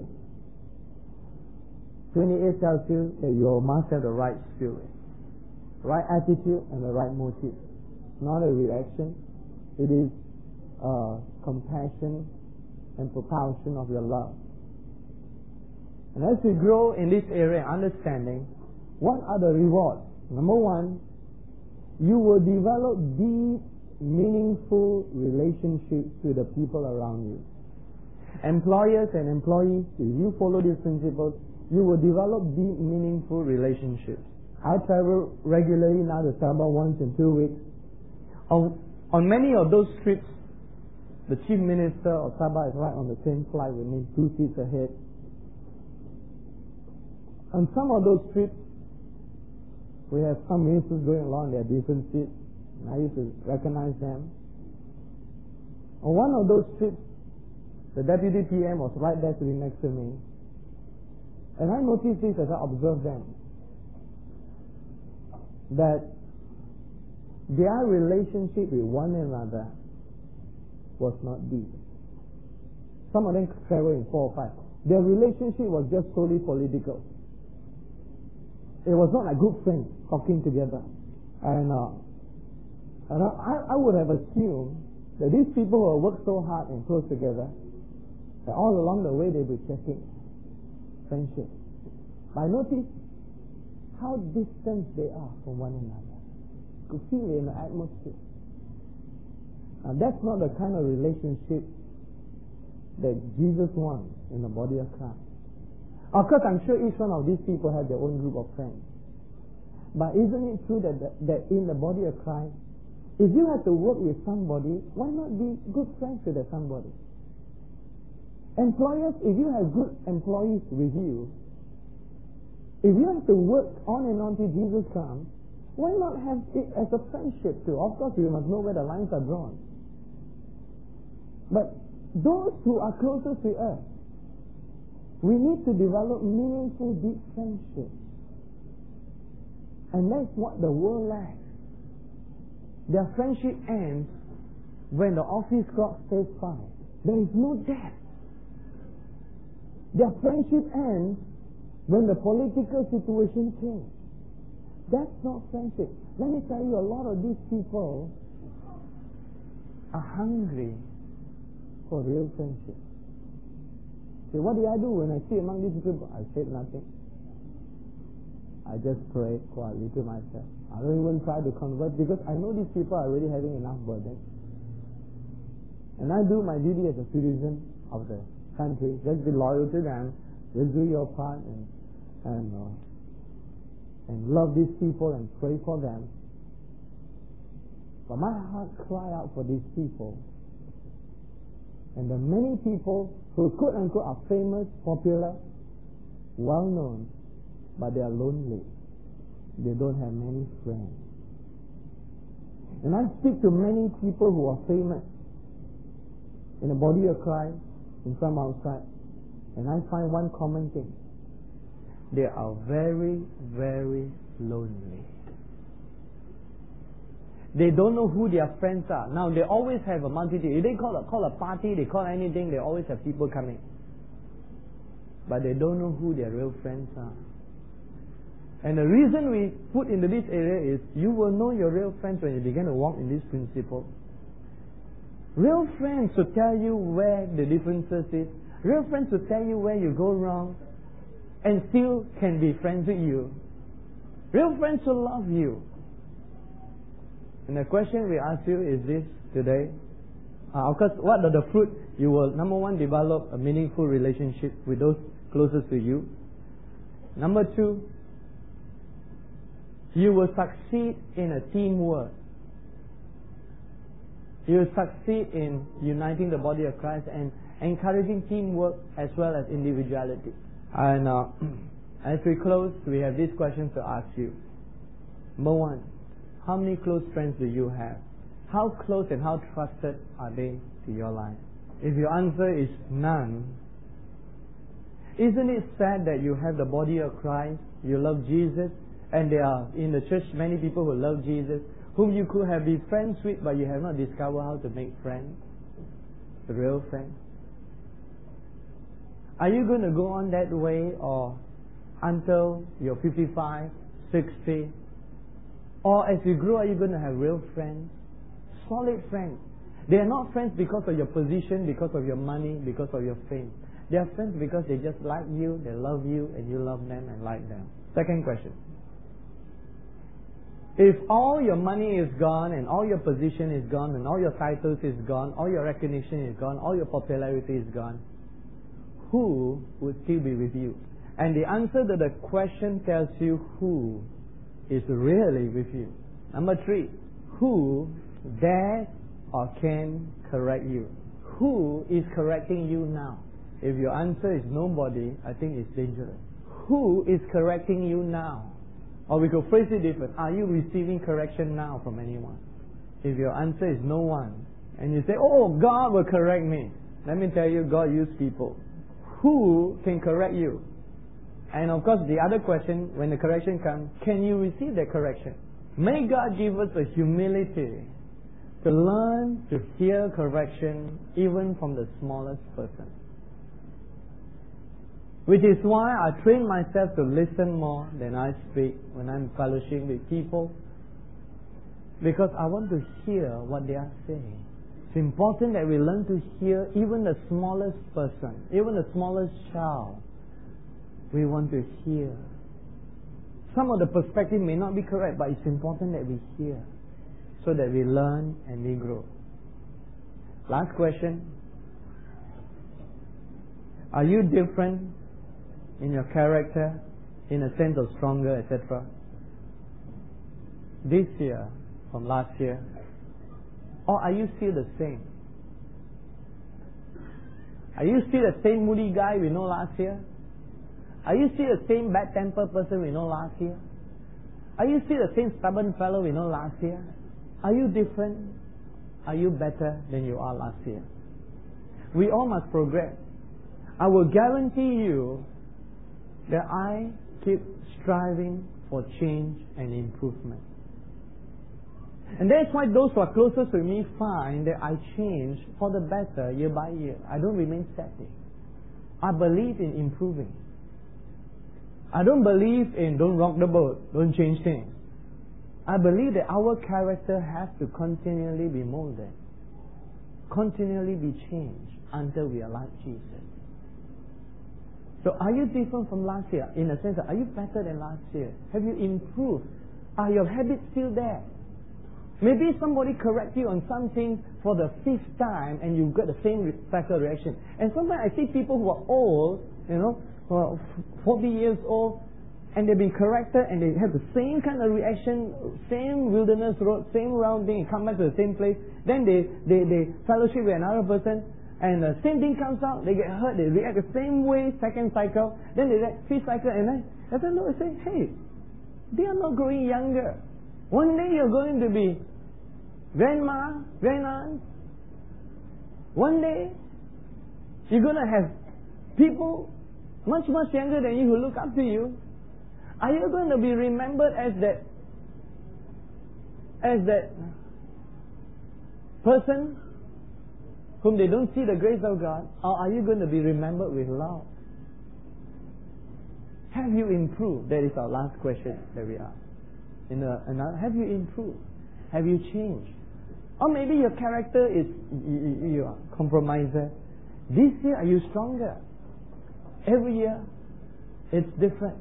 28 tells you that you must have the right spirit, right attitude, and the right motive. Not a reaction. It is compassion and propulsion of your love. And as we grow in this area, understanding, what are the rewards? Number one, you will develop deep, meaningful relationships with the people around you. Employers and employees, if you follow these principles, you will develop deep, meaningful relationships. I travel regularly now to Sabah once in 2 weeks. On many of those trips, the Chief Minister of Sabah is right on the same flight with me, 2 seats ahead. On some of those trips, we have some ministers going along, they have different seats, and I used to recognize them. On one of those trips, the Deputy PM was right there sitting next to me. And I noticed this as I observed them. that their relationship with one another was not deep. Some of them travel in 4 or 5. Their relationship was just solely political. It was not like good friends talking together. And I would have assumed that these people who have worked so hard and close together, that all along the way they'll be checking friendship. But I notice how distant they are from one another. You could feel it in the atmosphere. Now that's not the kind of relationship that Jesus wants in the body of Christ. Of course, I'm sure each one of these people have their own group of friends. But isn't it true that in the body of Christ, if you have to work with somebody, why not be good friends with that somebody? Employers, if you have good employees with you, if you have to work on and on till Jesus comes, why not have it as a friendship too? Of course, we must know where the lines are drawn. But those who are closest to us, we need to develop meaningful, deep friendships. And that's what the world lacks. Their friendship ends when the office clock says 5. There is no depth. Their friendship ends when the political situation changes. That's not friendship. Let me tell you, a lot of these people are hungry for real friendship. So what do I do when I see among these people? I said nothing. I just pray quietly to myself. I don't even try to convert because I know these people are already having enough burden. And I do my duty as a citizen of the country. Just be loyal to them. Just do your part and love these people and pray for them. But my heart cry out for these people. And the many people who quote unquote are famous, popular, well known, but they are lonely. They don't have many friends. And I speak to many people who are famous in the body of Christ, in some outside, and I find one common thing. They are very, very lonely. They don't know who their friends are. Now, they always have a multitude. If they call a party, they call anything, they always have people coming. But they don't know who their real friends are. And the reason we put into this area is you will know your real friends when you begin to walk in this principle. Real friends will tell you where the differences is. Real friends will tell you where you go wrong and still can be friends with you. Real friends will love you. And the question we ask you is this today. Of course, what are the fruit? You will, number 1, develop a meaningful relationship with those closest to you. Number 2, you will succeed in a teamwork. You will succeed in uniting the body of Christ and encouraging teamwork as well as individuality. And as we close, we have these questions to ask you. Number 1, how many close friends do you have? How close and how trusted are they to your life? If your answer is none, isn't it sad that you have the body of Christ, you love Jesus, and there are in the church many people who love Jesus, whom you could have been friends with, but you have not discovered how to make friends, the real friends? Are you going to go on that way or until you're 55, 60? Or as you grow, are you going to have real friends? Solid friends. They are not friends because of your position, because of your money, because of your fame. They are friends because they just like you, they love you, and you love them and like them. Second question. If all your money is gone, and all your position is gone, and all your titles is gone, all your recognition is gone, all your popularity is gone, who would still be with you? And the answer to the question tells you who is really with you. Number 3, who dares or can correct you? Who is correcting you now? If your answer is nobody, I think it's dangerous. Who is correcting you now? Or we could phrase it different. Are you receiving correction now from anyone? If your answer is no one, and you say, oh, God will correct me. Let me tell you, God uses people. Who can correct you? And of course, the other question, when the correction comes, can you receive that correction? May God give us the humility to learn to hear correction even from the smallest person. Which is why I train myself to listen more than I speak when I'm fellowshipping with people. Because I want to hear what they are saying. It's important that we learn to hear even the smallest person, even the smallest child. We want to hear. Some of the perspective may not be correct, but it's important that we hear so that we learn and we grow. Last question. Are you different in your character, in a sense of stronger, etc., this year from last year? Or are you still the same? Are you still the same moody guy we know last year? Are you still the same bad-tempered person we know last year? Are you still the same stubborn fellow we know last year? Are you different? Are you better than you are last year? We all must progress. I will guarantee you that I keep striving for change and improvement. And that's why those who are closest to me find that I change for the better year by year. I don't remain static. I believe in improving. I don't believe in don't rock the boat, don't change things. I believe that our character has to continually be molded, continually be changed until we are like Jesus. So are you different from last year? In a sense, are you better than last year? Have you improved? Are your habits still there? Maybe somebody correct you on something for the 5th time and you got the same cycle reaction. And sometimes I see people who are old, who are 40 years old, and they've been corrected and they have the same kind of reaction, same wilderness road, same rounding, come back to the same place. Then they fellowship with another person and the same thing comes out, they get hurt, they react the same way, 2nd cycle, then they react 5th cycle, and then I say, hey, they are not growing younger. One day you're going to be grandma, grandaunt. One day you're going to have people much, much younger than you who look up to you. Are you going to be remembered as that person whom they don't see the grace of God? Or are you going to be remembered with love? Have you improved? That is our last question that we ask. Have you improved? Have you changed? Or maybe your character is you are a compromiser. This year, are you stronger? Every year, it's different.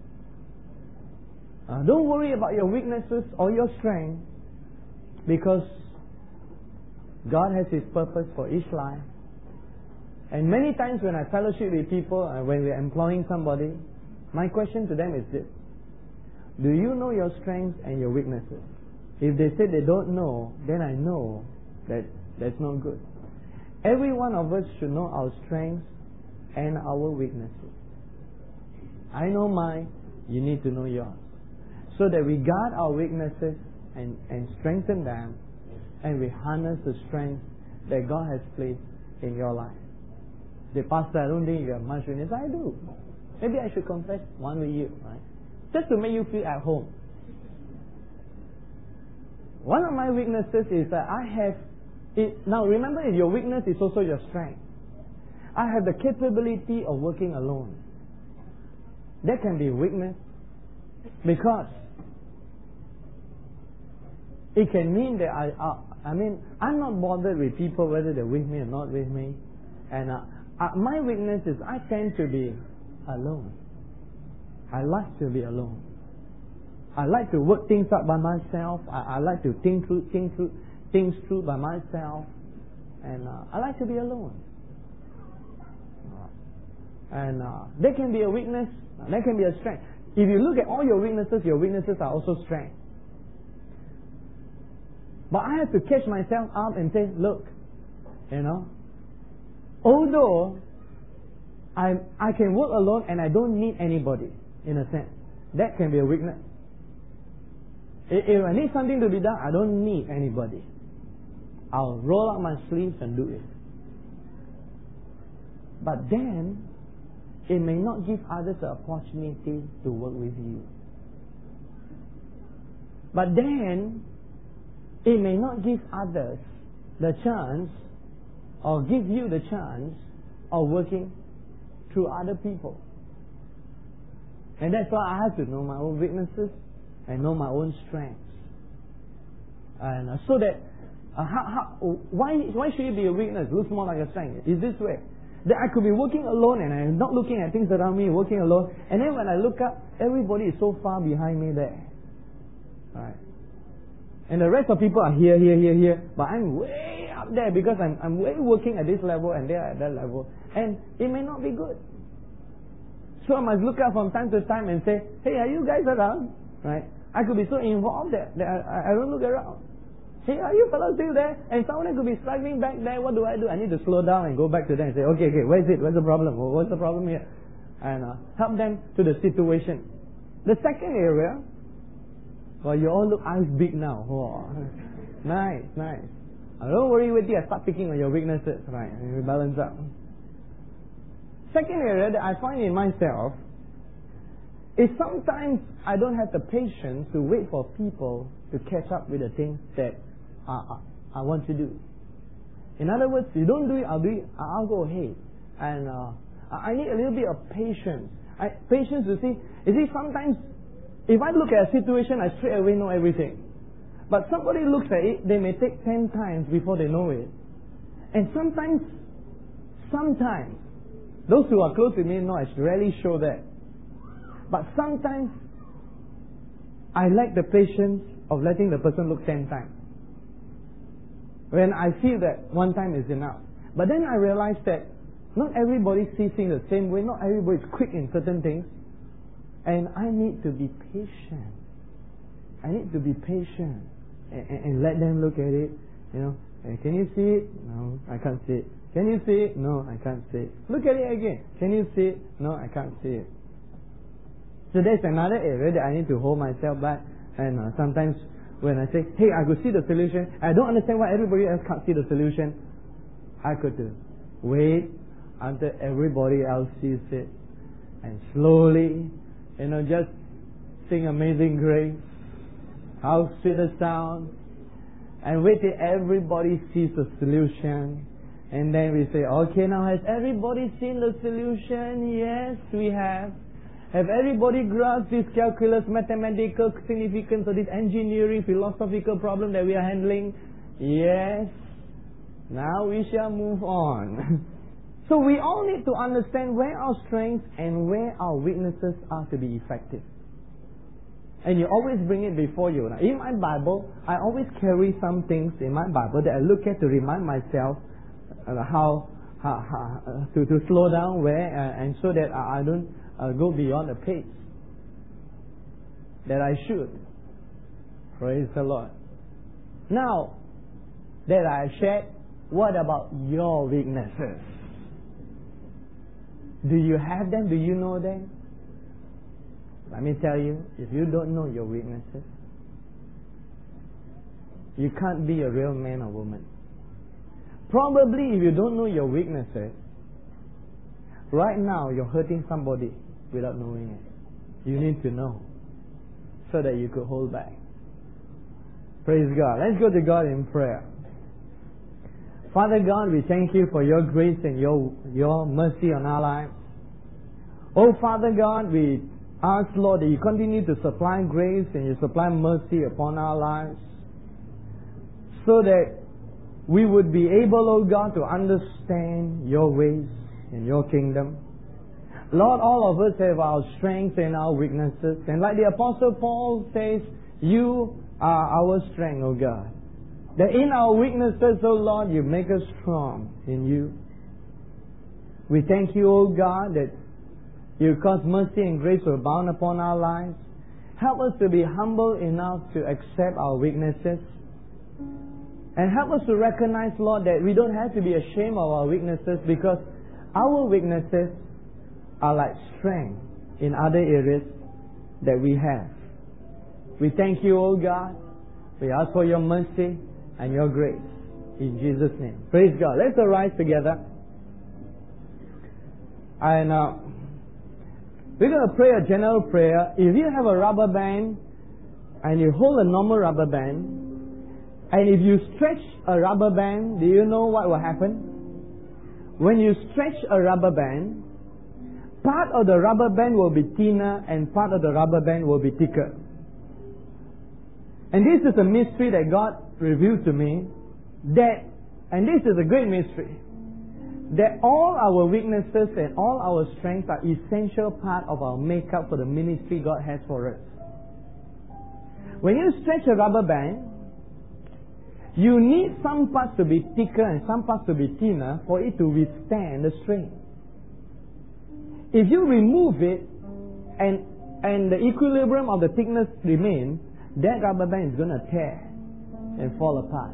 Don't worry about your weaknesses or your strength, because God has His purpose for each life. And many times when I fellowship with people, when we're employing somebody, my question to them is this: do you know your strengths and your weaknesses? If they say they don't know, then I know that that's not good. Every one of us should know our strengths and our weaknesses. I know mine, you need to know yours. So that we guard our weaknesses and strengthen them, and we harness the strength that God has placed in your life. The pastor, I don't think you have much weakness. I do. Maybe I should confess one with you, right? Just to make you feel at home. One of my weaknesses is that I have it. Now remember, your weakness is also your strength. I have the capability of working alone. That can be a weakness, because it can mean that I'm not bothered with people whether they're with me or not with me. And my weakness is I tend to be alone. I like to be alone. I like to work things out by myself. I like to think through things through by myself. And I like to be alone. And that can be a weakness. That can be a strength. If you look at all your weaknesses are also strengths. But I have to catch myself up and say, look, although I can work alone and I don't need anybody, in a sense, that can be a weakness. If I need something to be done, I don't need anybody. I'll roll up my sleeves and do it. But then, it may not give others the opportunity to work with you. But then, it may not give others the chance, or give you the chance of working through other people. And that's why I have to know my own weaknesses and know my own strengths. And so that, why should it be a weakness? It looks more like a strength. It's this way. That I could be working alone and I'm not looking at things around me, working alone. And then when I look up, everybody is so far behind me there. Right? And the rest of people are here. But I'm way up there because I'm way working at this level and they're at that level. And it may not be good. So I must look up from time to time and say, hey, are you guys around? Right? I could be so involved that I don't look around. Hey, are you fellows still there? And someone could be struggling back there. What do? I need to slow down and go back to them and say, okay, where's it? Where's the problem? What's the problem here? And help them to the situation. The second area, well, you all look eyes big now. Oh, nice. Don't worry with you. I start picking on your weaknesses. Right, and you balance out. Second area that I find in myself is sometimes I don't have the patience to wait for people to catch up with the things that I want to do. In other words, you don't do it, I'll do it, I'll go ahead. And I need a little bit of patience. Patience to see, you see, sometimes if I look at a situation, I straight away know everything. But somebody looks at it, they may take 10 times before they know it. And sometimes, those who are close to me know I rarely show that. But sometimes, I lack the patience of letting the person look 10 times. When I feel that one time is enough. But then I realize that not everybody sees things the same way. Not everybody is quick in certain things. And I need to be patient. And let them look at it. You know, can you see it? No, I can't see it. Can you see it? No, I can't see it. Look at it again. Can you see it? No, I can't see it. So there's another area that I need to hold myself back. And sometimes when I say, hey, I could see the solution, I don't understand why everybody else can't see the solution. I could wait until everybody else sees it. And slowly, just sing Amazing Grace. How sweet the sound. And wait till everybody sees the solution. And then we say, okay, now has everybody seen the solution? Yes, we have. Have everybody grasped this calculus, mathematical significance of this engineering, philosophical problem that we are handling? Yes. Now we shall move on. So we all need to understand where our strengths and where our weaknesses are to be effective. And you always bring it before you. Now, in my Bible, I always carry some things in my Bible that I look at to remind myself how to slow down and so that I don't go beyond the pace that I should. Praise the Lord. Now that I have shared, what about your weaknesses? Do you have them? Do you know them? Let me tell you, if you don't know your weaknesses, you can't be a real man or woman. Probably if you don't know your weaknesses, right now you're hurting somebody without knowing it. You need to know so that you could hold back. Praise God. Let's go to God in prayer. Father God, we thank you for your grace and your mercy on our lives. Oh Father God, we ask, Lord, that you continue to supply grace and you supply mercy upon our lives so that we would be able, oh God, to understand your ways and your kingdom. Lord, all of us have our strengths and our weaknesses. And like the Apostle Paul says, you are our strength, oh God. That in our weaknesses, oh Lord, you make us strong in you. We thank you, oh God, that you cause mercy and grace to abound upon our lives. Help us to be humble enough to accept our weaknesses. And help us to recognize, Lord, that we don't have to be ashamed of our weaknesses because our weaknesses are like strength in other areas that we have. We thank you, O God. We ask for your mercy and your grace. In Jesus' name. Praise God. Let's arise together. And we're going to pray a general prayer. If you have a rubber band and you hold a normal rubber band, and if you stretch a rubber band, do you know what will happen? When you stretch a rubber band, part of the rubber band will be thinner and part of the rubber band will be thicker. And this is a mystery that God revealed to me, and this is a great mystery, that all our weaknesses and all our strengths are essential part of our makeup for the ministry God has for us. When you stretch a rubber band, you need some parts to be thicker and some parts to be thinner for it to withstand the strain. If you remove it and the equilibrium of the thickness remains, that rubber band is going to tear and fall apart.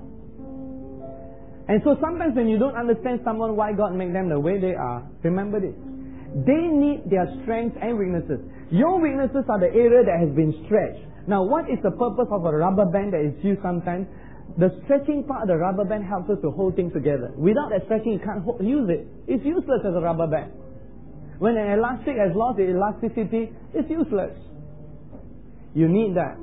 And so sometimes when you don't understand someone why God made them the way they are, remember this. They need their strengths and weaknesses. Your weaknesses are the area that has been stretched. Now what is the purpose of a rubber band that is used sometimes? The stretching part of the rubber band helps us to hold things together. Without that stretching, you can't use it. It's useless as a rubber band. When an elastic has lost its elasticity, it's useless. You need that.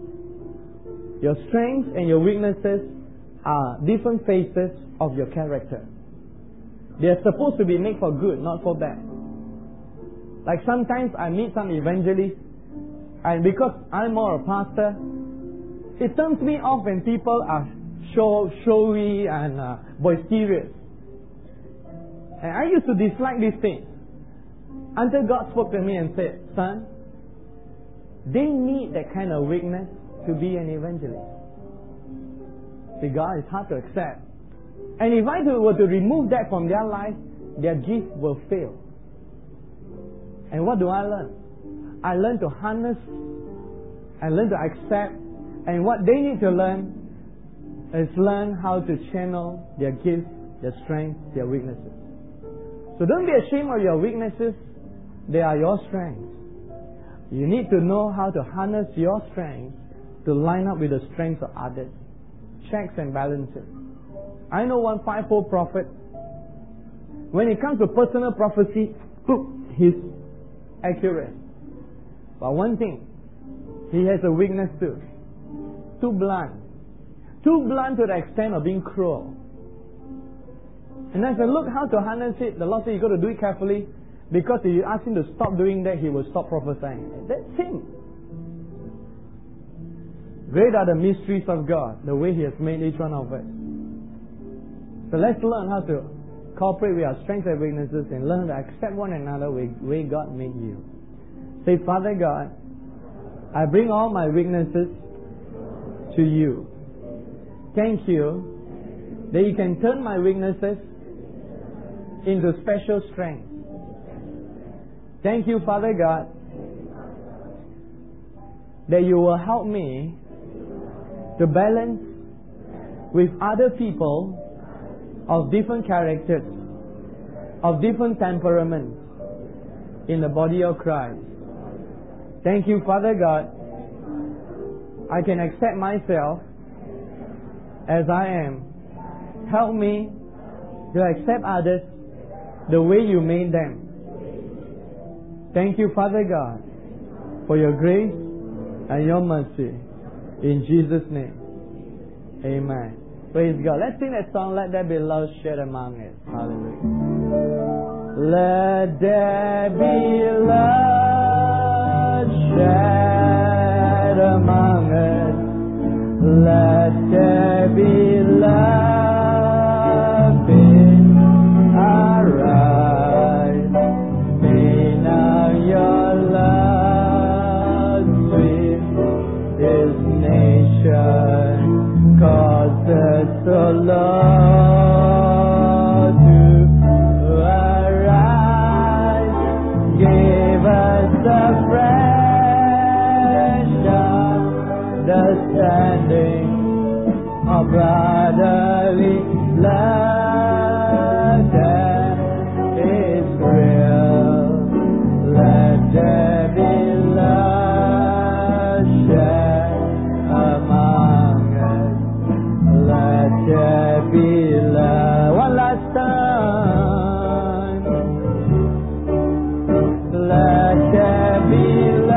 Your strengths and your weaknesses are different phases of your character. They are supposed to be made for good, not for bad. Like sometimes I meet some evangelists, and because I'm more a pastor, it turns me off when people are showy and boisterous. And I used to dislike these things until God spoke to me and said, son, they need that kind of weakness to be an evangelist. See, God is hard to accept. And if I were to remove that from their life, their gift will fail. And what do I learn? I learn to harness, I learn to accept, and what they need to learn is learn how to channel their gifts, their strengths, their weaknesses. So don't be ashamed of your weaknesses. They are your strengths. You need to know how to harness your strengths to line up with the strengths of others. Checks and balances. I know one fivefold prophet. When it comes to personal prophecy, he's accurate. But one thing, he has a weakness too. Too blunt. Too blunt to the extent of being cruel. And as I look how to harness it, the Lord said you got to do it carefully, because if you ask him to stop doing that, he will stop prophesying. That's him. Great are the mysteries of God, the way he has made each one of us. So let's learn how to cooperate with our strengths and weaknesses and learn to accept one another the way God made you. Say, Father God, I bring all my weaknesses to you. Thank you that you can turn my weaknesses into special strength. Thank you, Father God, that you will help me to balance with other people of different characters, of different temperaments in the body of Christ. Thank you, Father God, I can accept myself as I am. Help me to accept others the way you made them. Thank you, Father God, for your grace and your mercy. In Jesus' name. Amen. Praise God. Let's sing that song, Let There Be Love Shared Among Us. Hallelujah. Let there be love shared among us. Let there be love in our eyes. May now your love sweep this nation, cause us, O Lord, to arise. Give us the fresh understanding of brotherly love that is real. Let there be love shared among us. Let there be love. One last time. Let there be love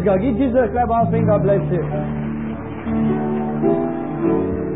God. Give Jesus a clap offering. God bless you.